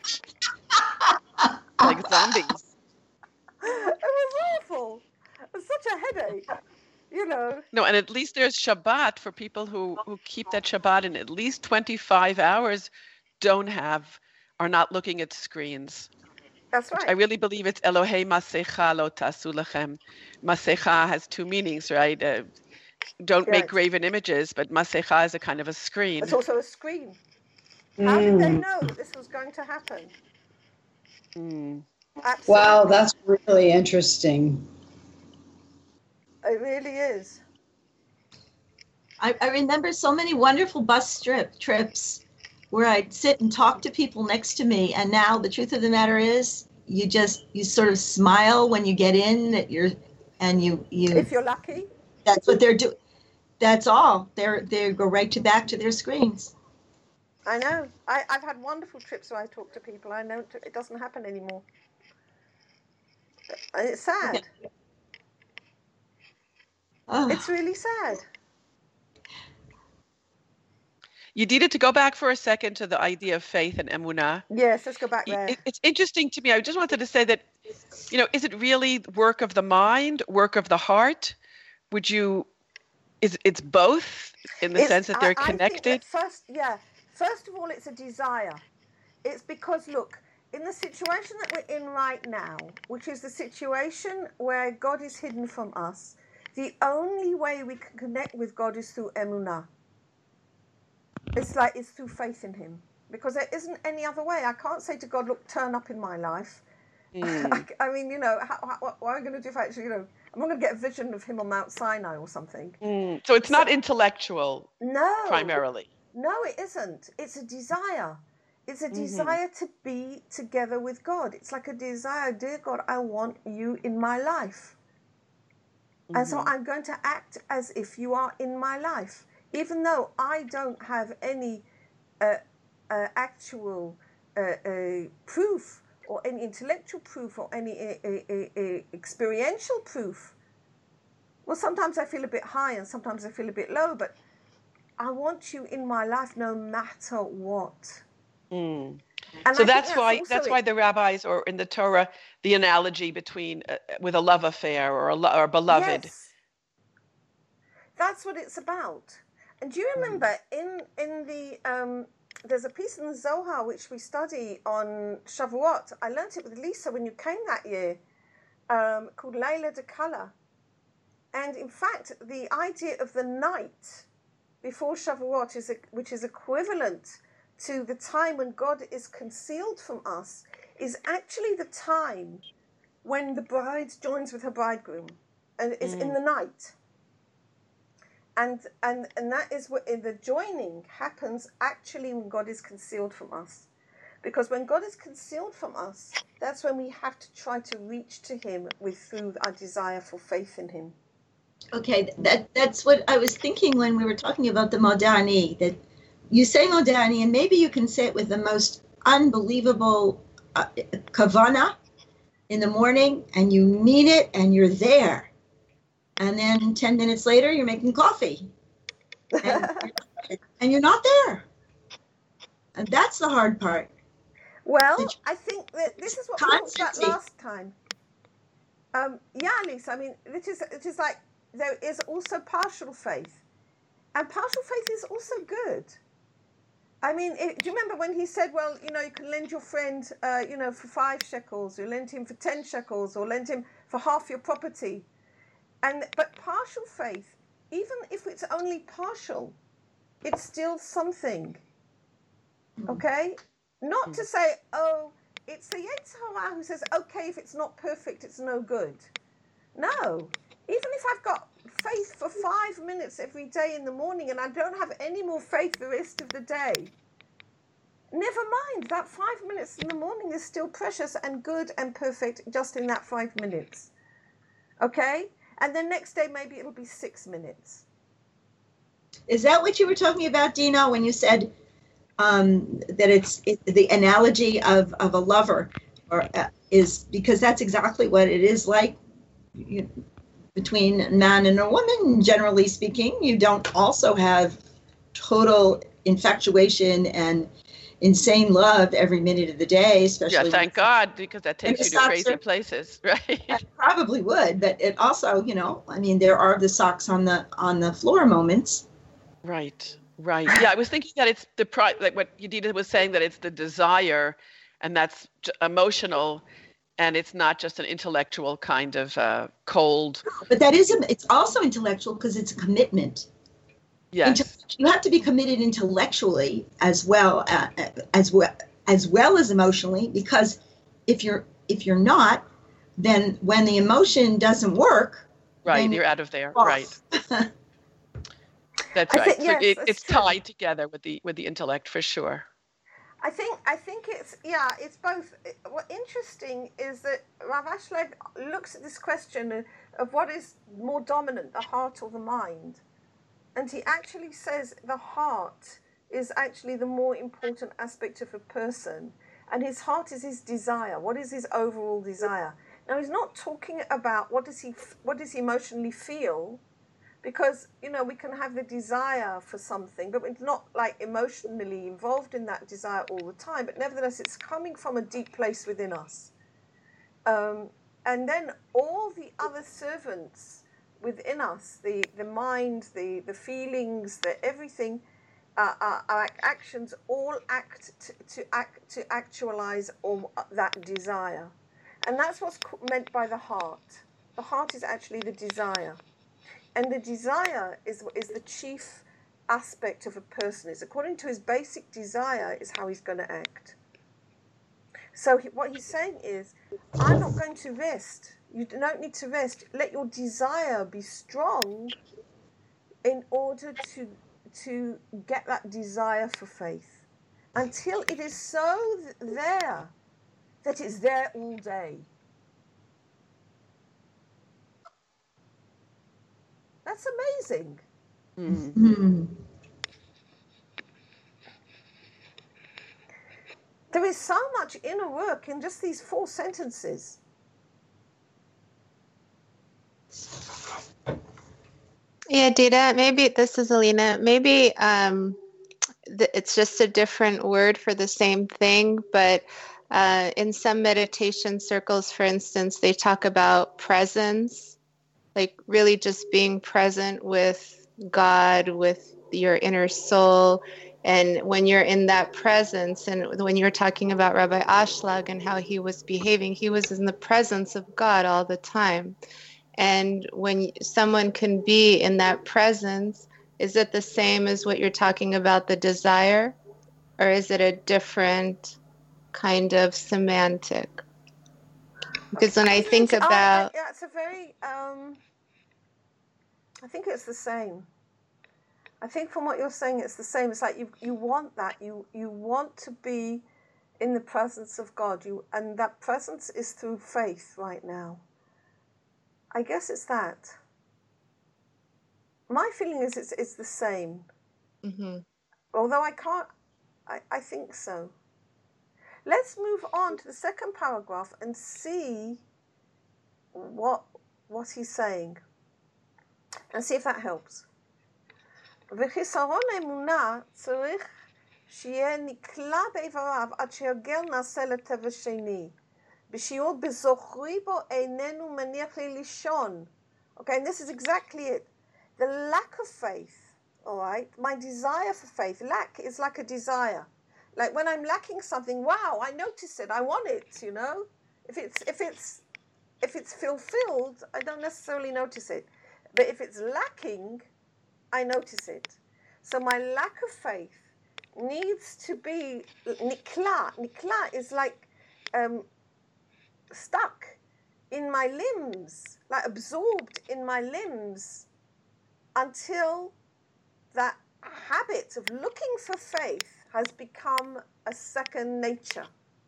Like zombies. It was awful. It was such a headache. No, and at least there's Shabbat for people who keep that Shabbat in at least 25 hours, are not looking at screens. That's right. I really believe it's Elohei Masecha lo tasu lachem. Masecha has 2 meanings, right? Don't make graven images, but Masecha is a kind of a screen. It's also a screen. How did they know that this was going to happen? Absolutely. Wow, that's really interesting. It really is. I remember so many wonderful bus trips where I'd sit and talk to people next to me. And now the truth of the matter is you sort of smile when you get in, if you're lucky. That's what they're doing. That's all. They go right back to their screens. I know. I've had wonderful trips where I talk to people. I know it doesn't happen anymore. And it's sad. Oh. It's really sad. You needed to go back for a second to the idea of faith and emunah. Yes, let's go back there. It's interesting to me. I just wanted to say that, is it really work of the mind, work of the heart? It's both in the sense that they're connected? First of all, it's a desire. It's because, look, in the situation that we're in right now, which is the situation where God is hidden from us, the only way we can connect with God is through emunah. It's through faith in him, because there isn't any other way. I can't say to God, look, turn up in my life. I mean, what am I going to do if I actually, I'm not going to get a vision of him on Mount Sinai or something. So it's not intellectual. No. Primarily. No, it isn't. It's a desire. It's a desire to be together with God. It's like a desire, dear God, I want you in my life. And so I'm going to act as if you are in my life. Even though I don't have any actual proof or any intellectual proof or any experiential proof. Well, sometimes I feel a bit high and sometimes I feel a bit low, but I want you in my life no matter what. And so that's why the rabbis, or in the Torah, the analogy between with a love affair or a beloved. Yes. That's what it's about. And do you remember in the there's a piece in the Zohar which we study on Shavuot. I learnt it with Lisa when you came that year, called Layla de Kala. And in fact, the idea of the night before Shavuot which is equivalent to the time when God is concealed from us, is actually the time when the bride joins with her bridegroom, and is in the night. And that is what the joining happens actually when God is concealed from us. Because when God is concealed from us, that's when we have to try to reach to him through our desire for faith in him. Okay, that's what I was thinking when we were talking about the Modani, that you say Modani, and maybe you can say it with the most unbelievable kavana in the morning, and you mean it, and you're there. And then 10 minutes later, you're making coffee. And you're not there. And that's the hard part. Well, I think that this is what we talked about last time. Lisa, I mean, it is like there is also partial faith. And partial faith is also good. I mean, do you remember when he said, well, you can lend your friend, for 5 shekels, or lend him for 10 shekels, or lend him for half your property. But partial faith, even if it's only partial, it's still something. Okay? Not to say, it's the Yetzer Hara who says, okay, if it's not perfect, it's no good. No. Even if I've got faith for 5 minutes every day in the morning and I don't have any more faith the rest of the day, never mind. That 5 minutes in the morning is still precious and good and perfect just in that 5 minutes. Okay? And then next day, maybe it'll be 6 minutes. Is that what you were talking about, Dina, when you said that it's the analogy of a lover, is because that's exactly what it is like between a man and a woman, generally speaking. You don't also have total infatuation and insane love every minute of the day, especially. Yeah, thank God, because that takes you to crazy places, right? I probably would, but it also, there are the socks on the floor moments. Right. Yeah, I was thinking that it's like what Yedida was saying, that it's the desire, and that's emotional, and it's not just an intellectual kind of cold. But it's also intellectual because it's a commitment. Yes. You have to be committed intellectually as well as emotionally, because if you're not, then when the emotion doesn't work, right, you're out of there. Right. That's right. It's tied together with the intellect for sure. I think it's both. What interesting is that Rav Ashlag looks at this question of what is more dominant, the heart or the mind, and he actually says the heart is actually the more important aspect of a person, and his heart is his desire. What is his overall desire? Now he's not talking about what does he emotionally feel. Because, we can have the desire for something, but it's not like emotionally involved in that desire all the time. But nevertheless, it's coming from a deep place within us. And then all the other servants within us, the mind, the feelings, the everything, our actions all act to actualize all that desire. And that's what's meant by the heart. The heart is actually the desire. And the desire is the chief aspect of a person. Is according to his basic desire is how he's going to act. So what he's saying is, I'm not going to rest. You don't need to rest. Let your desire be strong in order to get that desire for faith. Until it is so there that it's there all day. That's amazing. Mm-hmm. There is so much inner work in just these 4 sentences. Yeah, Dita, maybe this is Alina. Maybe it's just a different word for the same thing, but in some meditation circles, for instance, they talk about presence. Like really just being present with God, with your inner soul. And when you're in that presence, and when you're talking about Rabbi Ashlag and how he was behaving, he was in the presence of God all the time. And when someone can be in that presence, is it the same as what you're talking about, the desire? Or is it a different kind of semantic? Because when I think about... it's a very... I think it's the same. I think from what you're saying, it's the same. It's like you want that. You want to be in the presence of God. And that presence is through faith right now. I guess it's that. My feeling is it's the same. Mm-hmm. Although I think so. Let's move on to the second paragraph and see what he's saying. And see if that helps. וחיסרון האמונה צריך שיהיה נקלע באיבריו עד שהרגל נעשה לטבע שני. בשיעור בזוכרי בו איננו מניח לי לישון. Okay, and this is exactly it. The lack of faith, all right, my desire for faith. Lack is like a desire. Like when I'm lacking something, wow, I notice it, I want it, If it's fulfilled, I don't necessarily notice it. But if it's lacking, I notice it. So my lack of faith needs to be nikla. Nikla is like stuck in my limbs, like absorbed in my limbs, until that habit of looking for faith has become a second nature.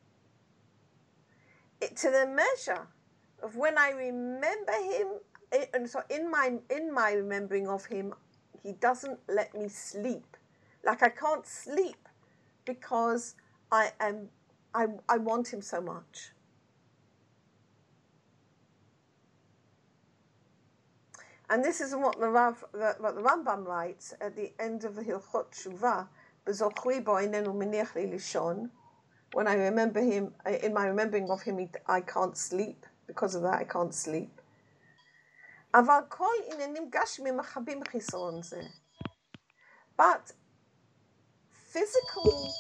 To the measure of when I remember him, and so in my remembering of him, he doesn't let me sleep. Like I can't sleep because I want him so much. And this is what the Rambam writes at the end of the Hilchot Shuvah, "B'zochri bo einenu meniach li lishon." When I remember him, in my remembering of him, I can't sleep. Because of that, I can't sleep. אבל כל עניינים גשמיים מחבים חיסרון זה. But physical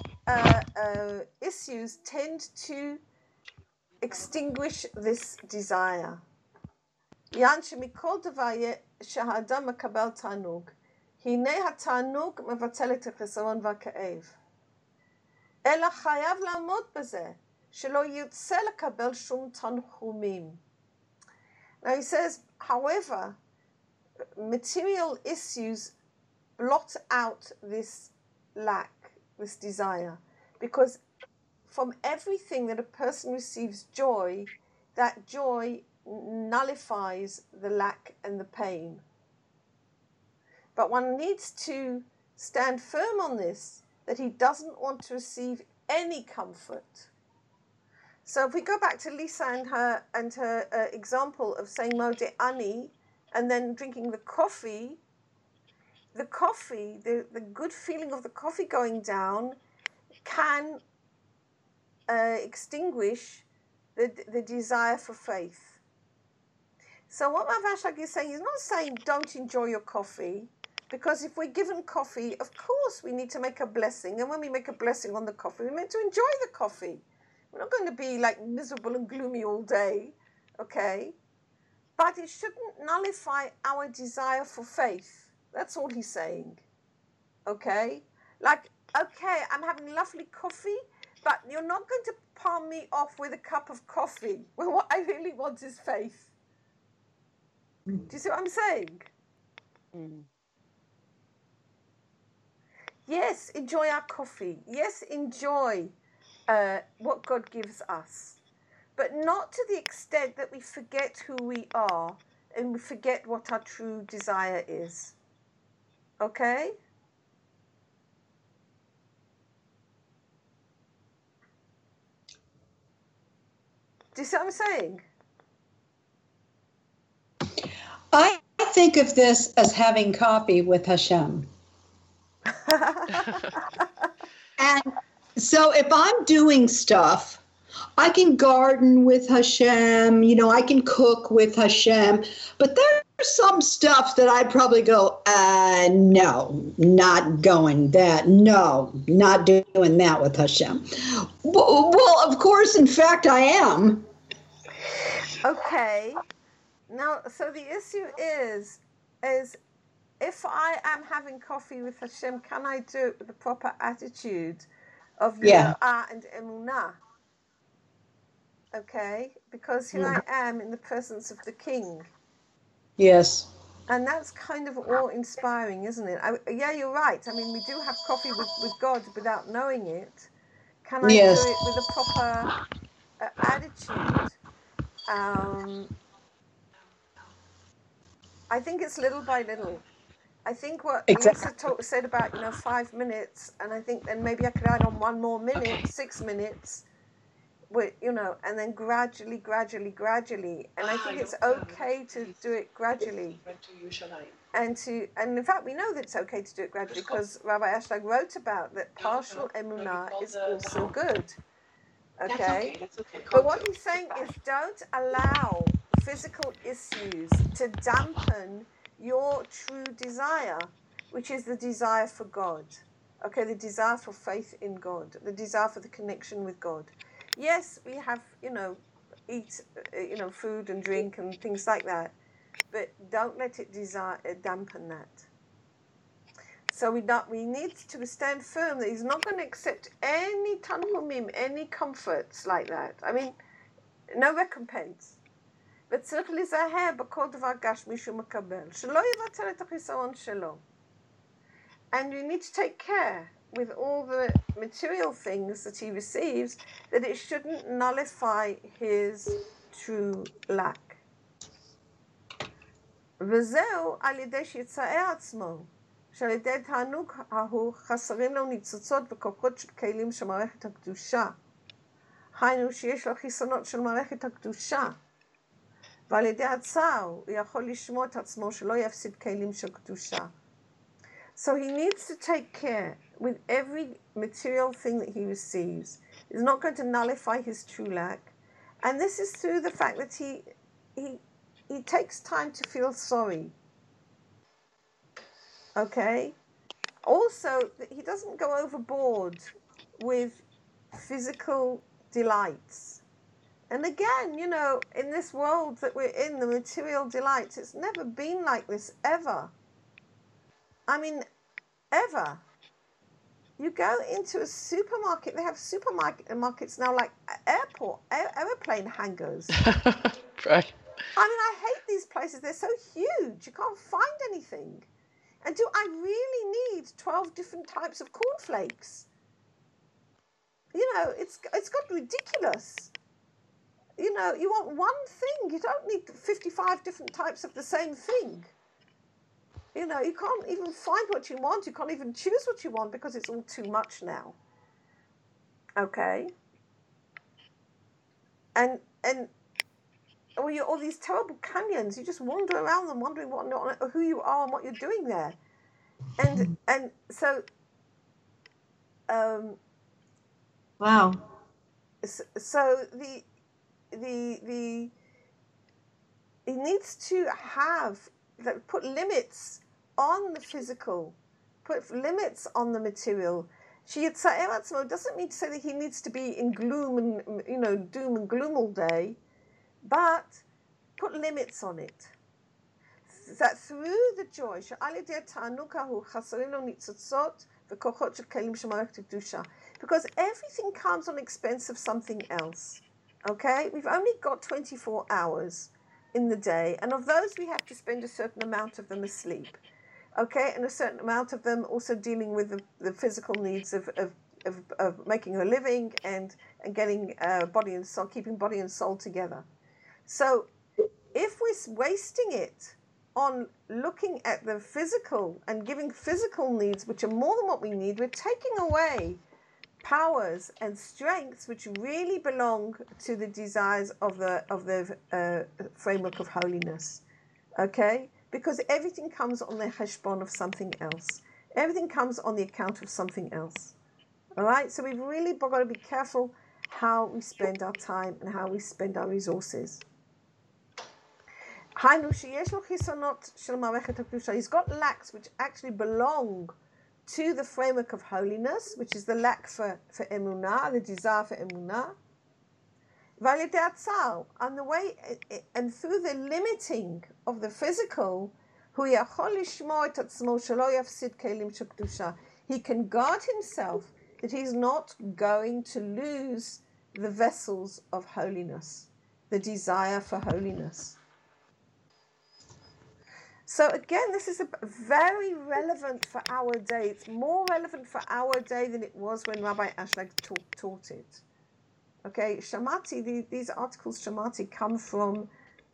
issues tend to extinguish this desire. יען שמכל דבר שהאדם מקבל תענוג, הנה התענוג מבטל את החיסרון והכאב. אלא חייב לעמוד בזה, שלא ירצה לקבל שום תנחומים. Now he says, however, material issues blot out this lack, this desire. because from everything that a person receives joy, that joy nullifies the lack and the pain. But one needs to stand firm on this, that he doesn't want to receive any comfort. So if we go back to Lisa and her example of saying Modeh Ani and then drinking the coffee, the good feeling of the coffee going down can extinguish the desire for faith. So what Rav Ashlag is saying, he's not saying don't enjoy your coffee, because if we're given coffee, of course we need to make a blessing. And when we make a blessing on the coffee, we're meant to enjoy the coffee. We're not going to be like miserable and gloomy all day, okay? But it shouldn't nullify our desire for faith. That's all he's saying, okay? Like, okay, I'm having lovely coffee, but you're not going to palm me off with a cup of coffee when what I really want is faith. Do you see what I'm saying? Mm. Yes, enjoy our coffee. Yes, enjoy what God gives us. But not to the extent that we forget who we are and we forget what our true desire is. Okay? Do you see what I'm saying? I think of this as having coffee with Hashem. And so if I'm doing stuff, I can garden with Hashem, I can cook with Hashem, but there's some stuff that I'd probably go, no, not going that. No, not doing that with Hashem. Well, of course, in fact, I am. Okay. Now, so the issue is if I am having coffee with Hashem, can I do it with the proper attitude of Yirah and Emunah? Okay? Because here I am in the presence of the King. Yes. And that's kind of awe-inspiring, isn't it? Yeah, you're right. I mean, we do have coffee with God without knowing it. Can I do it with a proper attitude? I think it's little by little. I think what Lisa said about 5 minutes, and I think then maybe I could add on 1 more minute, 6 minutes, with and then gradually, and I think it's okay to do it gradually. And in fact we know that it's okay to do it gradually because Rabbi Ashlag wrote about that partial emunah is also good. Okay? That's okay. But what he's saying is don't allow physical issues to dampen your true desire, which is the desire for God. Okay, the desire for faith in God, the desire for the connection with God. Yes, we have, eat, food and drink and things like that, but don't let it dampen that. So we need to stand firm that he's not going to accept any tanhumim, any comforts like that. I mean, no recompense. וצריך להיזהר בכל דבר גשמי שהוא מקבל, שלא יבטל את החיסרון שלו. And you need to take care with all the material things that he receives, that it shouldn't nullify his true lack. וזהו על ידי שיצאה עצמו, שעל ידי תענוג ההוא חסרים לו ניצוצות וכוחות של כלים של מערכת הקדושה. היינו שיש לו חיסונות של מערכת הקדושה. ועל ידי הצער הוא יכול לשמור את עצמו שלא יפסיד כלים של קדושה. So he needs to take care with every material thing that he receives. He's not going to nullify his true lack. And this is through the fact that he takes time to feel sorry. Okay? Also, he doesn't go overboard with physical delights. And again, in this world that we're in, the material delights, it's never been like this ever. I mean, ever. You go into a supermarket, they have supermarkets now like airplane hangars. Right. I mean, I hate these places. They're so huge. You can't find anything. And do I really need 12 different types of cornflakes? it's got ridiculous. You want one thing. You don't need 55 different types of the same thing. You can't even find what you want. You can't even choose what you want because it's all too much now. Okay. And all these terrible canyons, you just wander around them wondering who you are and what you're doing there. And so wow. So he needs to put limits on the physical, put limits on the material. Doesn't mean to say that he needs to be in gloom and doom and gloom all day, but put limits on it. That through the joy, because everything comes on the expense of something else. Okay, we've only got 24 hours in the day, and of those we have to spend a certain amount of them asleep. Okay, and a certain amount of them also dealing with the physical needs of making a living and getting body and soul, keeping body and soul together. So if we're wasting it on looking at the physical and giving physical needs, which are more than what we need, we're taking away powers and strengths which really belong to the desires of the framework of holiness. Okay? Because everything comes on the heshbon of something else. Everything comes on the account of something else. All right? So we've really got to be careful how we spend our time and how we spend our resources. He's got lacks which actually belong to the framework of holiness, which is the lack for emunah, the desire for emunah. And the way and through the limiting of the physical, he can guard himself that he's not going to lose the vessels of holiness, the desire for holiness. So again, this is very relevant for our day. It's more relevant for our day than it was when Rabbi Ashlag taught it. Okay, Shamati, these articles Shamati come from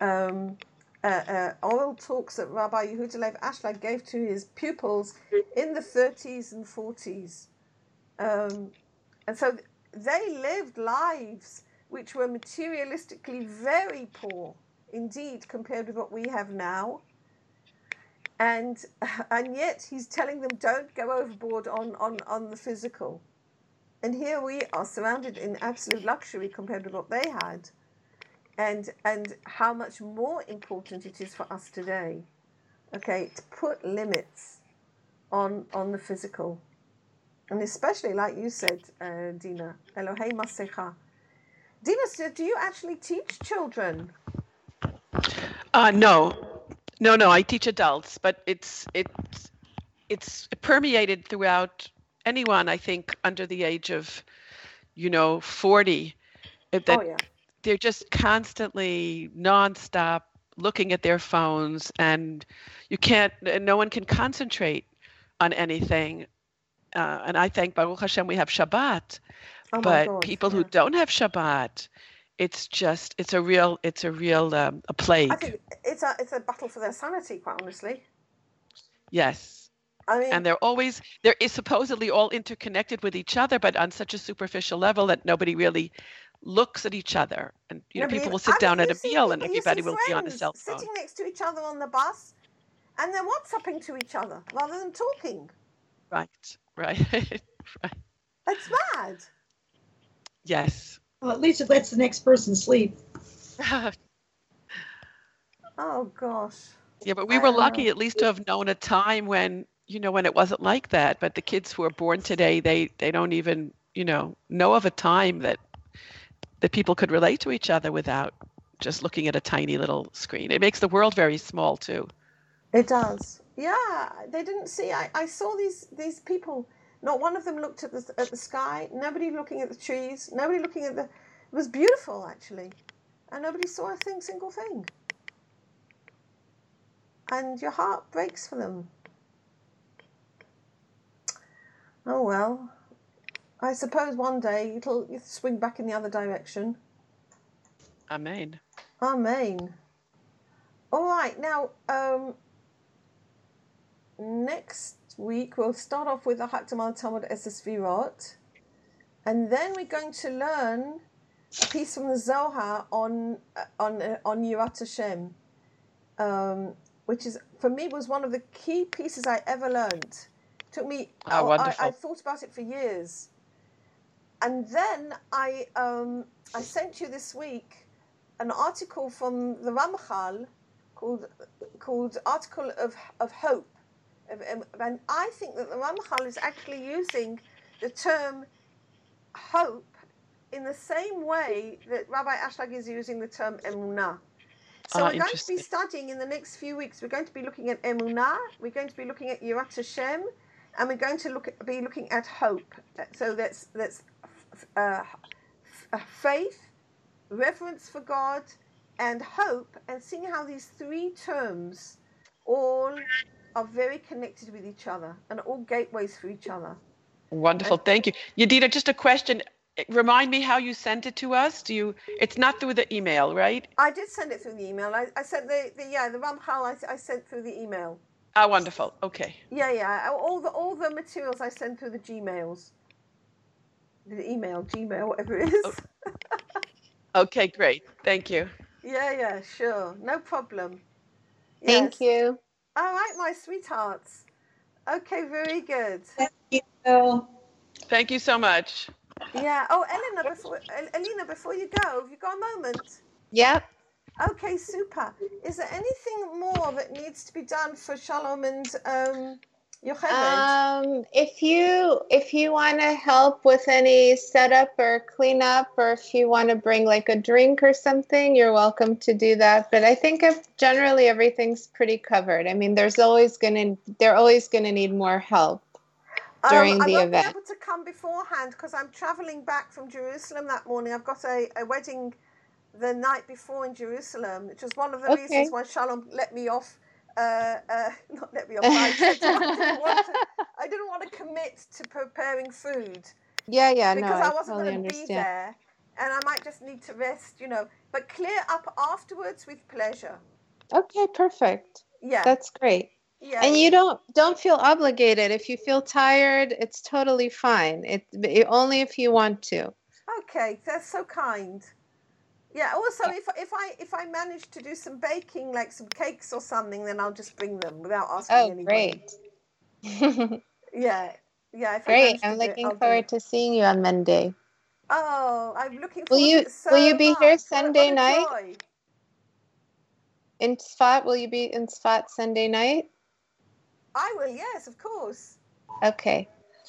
oral talks that Rabbi Yehuda Lev Ashlag gave to his pupils in the 30s and 40s. And so they lived lives which were materialistically very poor indeed compared with what we have now. And yet he's telling them, don't go overboard on the physical. And here we are surrounded in absolute luxury compared with what they had. And how much more important it is for us today, okay, to put limits on the physical. And especially, like you said, Dina, Elohei Masecha. Dina, do you actually teach children? No, I teach adults, but it's permeated throughout anyone, I think, under the age of, 40. They're just constantly nonstop looking at their phones, and no one can concentrate on anything. And I think Baruch Hashem we have Shabbat, but people who don't have Shabbat, it's a real a plague. I think it's a battle for their sanity, quite honestly. Yes. I mean, and they're supposedly all interconnected with each other, but on such a superficial level that nobody really looks at each other. And people will sit down at a meal and everybody will be on a cell phone. Sitting next to each other on the bus, and they're WhatsApping to each other rather than talking. Right. That's mad. Yes. Well, at least it lets the next person sleep. Oh gosh. Yeah, but we were lucky at least to have known a time when it wasn't like that. But the kids who are born today, they don't even know of a time that people could relate to each other without just looking at a tiny little screen. It makes the world very small too. It does. Yeah, they didn't see. I saw these people. Not one of them looked at the sky. Nobody looking at the trees. Nobody looking at it was beautiful actually, and nobody saw a single thing. And your heart breaks for them. Oh well. I suppose one day it'll swing back in the other direction. Amen. Amen. All right, now next week we'll start off with the Hakdama al Talmud Esesvirot, and then we're going to learn a piece from the Zohar on Yirat Hashem, which is, for me, was one of the key pieces I ever learned. It took me, I thought about it for years. And then I sent you this week an article from the Ramchal called Article of Hope. And I think that the Ramchal is actually using the term hope in the same way that Rabbi Ashlag is using the term emunah. So we're going to be studying in the next few weeks. We're going to be looking at emunah, we're going to be looking at Yirat Hashem, and we're going to be looking at hope. So that's faith, reverence for God, and hope, and seeing how these three terms all are very connected with each other and all gateways for each other. Wonderful, thank you. Yedida, just a question. Remind me how you sent it to us. It's not through the email, right? I did send it through the email. I sent the Ramchal I sent through the email. Ah, wonderful. Okay. Yeah. All the materials I send through the Gmails. The email, Gmail, whatever it is. Okay, great. Thank you. Yeah, sure. No problem. Thank you. All right, my sweethearts. Okay, very good. Thank you. Thank you so much. Yeah. Oh, Elena, before you go, have you got a moment? Yep. Okay, super. Is there anything more that needs to be done for Shalom and Yocheved? If you want to help with any setup or cleanup, or if you want to bring like a drink or something, you're welcome to do that. But I think generally everything's pretty covered. I mean, they're always going to need more help during the event. I won't be able to come beforehand because I'm traveling back from Jerusalem that morning. I've got a wedding the night before in Jerusalem, which was one of the reasons why Shalom let me off. Not let me off. I didn't want to commit to preparing food. Yeah. Because I wasn't going to be there, and I might just need to rest, But clear up afterwards with pleasure. Okay, perfect. Yeah, that's great. Yeah, and you don't feel obligated. If you feel tired, it's totally fine. It only if you want to. Okay, that's so kind. Yeah. Also, if I manage to do some baking, like some cakes or something, then I'll just bring them without asking anybody. Great. Yeah. Great. I'm looking forward to seeing you on Monday. Oh, I'm looking forward to it so Will you be much. here Sunday night? Joy. In Tzfat? Will you be in Tzfat Sunday night? I will, yes, of course. Okay.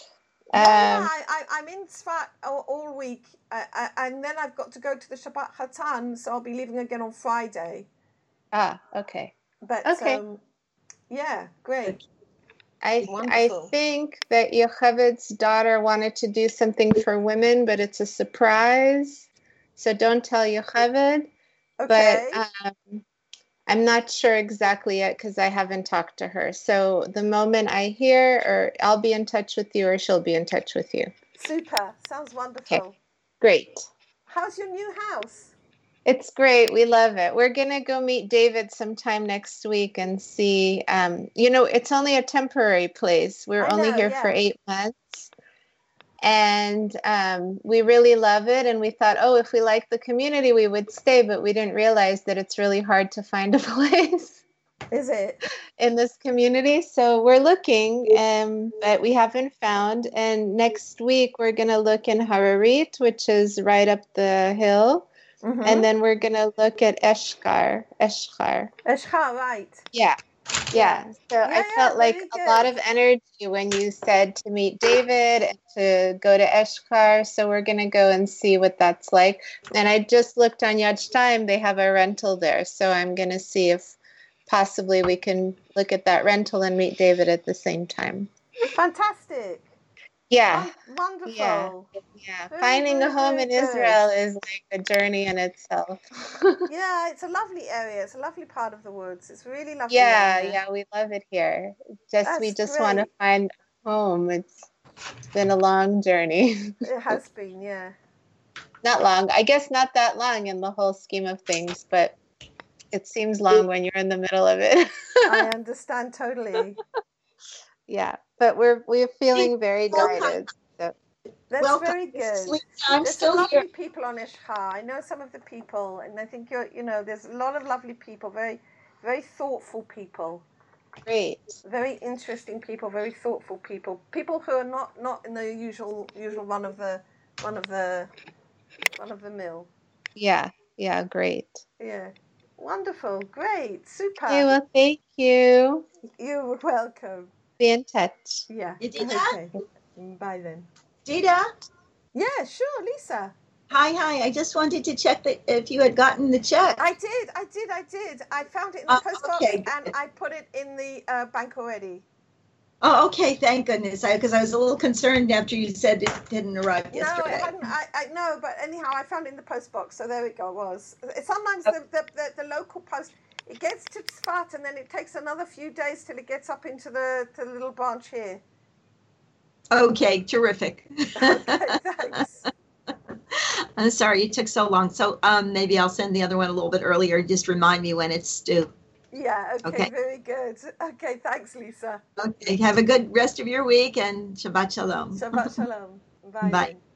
I'm in Tzfat all week, and then I've got to go to the Shabbat Chatan, so I'll be leaving again on Friday. Ah, okay. But okay. Yeah, great. I think that Yocheved's daughter wanted to do something for women, but it's a surprise, so don't tell Yocheved. Okay. But I'm not sure exactly yet because I haven't talked to her. So the moment I hear, or I'll be in touch with you, or she'll be in touch with you. Super. Sounds wonderful. Okay. Great. How's your new house? It's great. We love it. We're going to go meet David sometime next week and see. It's only a temporary place. We're only here for 8 months. And we really love it. And we thought, if we like the community, we would stay. But we didn't realize that it's really hard to find a place. Is it? In this community. So we're looking, but we haven't found. And next week, we're going to look in Hararit, which is right up the hill. Mm-hmm. And then we're going to look at Eshkar, right. Yeah. So I felt like a lot of energy when you said to meet David and to go to Eshkar. So we're going to go and see what that's like. And I just looked on Yad Shtaim. They have a rental there. So I'm going to see if possibly we can look at that rental and meet David at the same time. Fantastic. Yeah. Wonderful. Yeah. Finding a home in Israel is like a journey in itself. Yeah, it's a lovely area. It's a lovely part of the woods. It's really lovely. Yeah, we love it here. We just want to find a home. been a long journey. It has been, yeah. Not long. I guess not that long in the whole scheme of things, but it seems long when you're in the middle of it. I understand totally. Yeah, but we're feeling very guided. So. That's very good. There's some lovely people on Ishha. I know some of the people, and I think there's a lot of lovely people, very, very thoughtful people. Great. Very interesting people, very thoughtful people. People who are not in the usual run of the mill. Yeah, great. Yeah. Wonderful, great, super. Okay, well, thank you. You're welcome. Be in touch. Yeah. Dita? Okay. Bye then. Dita? Yeah, sure, Lisa. Hi. I just wanted to check that if you had gotten the check. I did. I found it in the post box and I put it in the bank already. Oh, okay. Thank goodness. Because I was a little concerned after you said it didn't arrive yesterday. No, it hadn't. I know, but anyhow, I found it in the post box, so there it was. Sometimes the local post, it gets to Tzfat and then it takes another few days till it gets up into the little branch here. Okay, terrific. Okay, thanks. I'm sorry it took so long. So maybe I'll send the other one a little bit earlier. Just remind me when it's due. Yeah, okay, very good. Okay, thanks, Lisa. Okay, have a good rest of your week and Shabbat Shalom. Shabbat Shalom. Bye. Bye.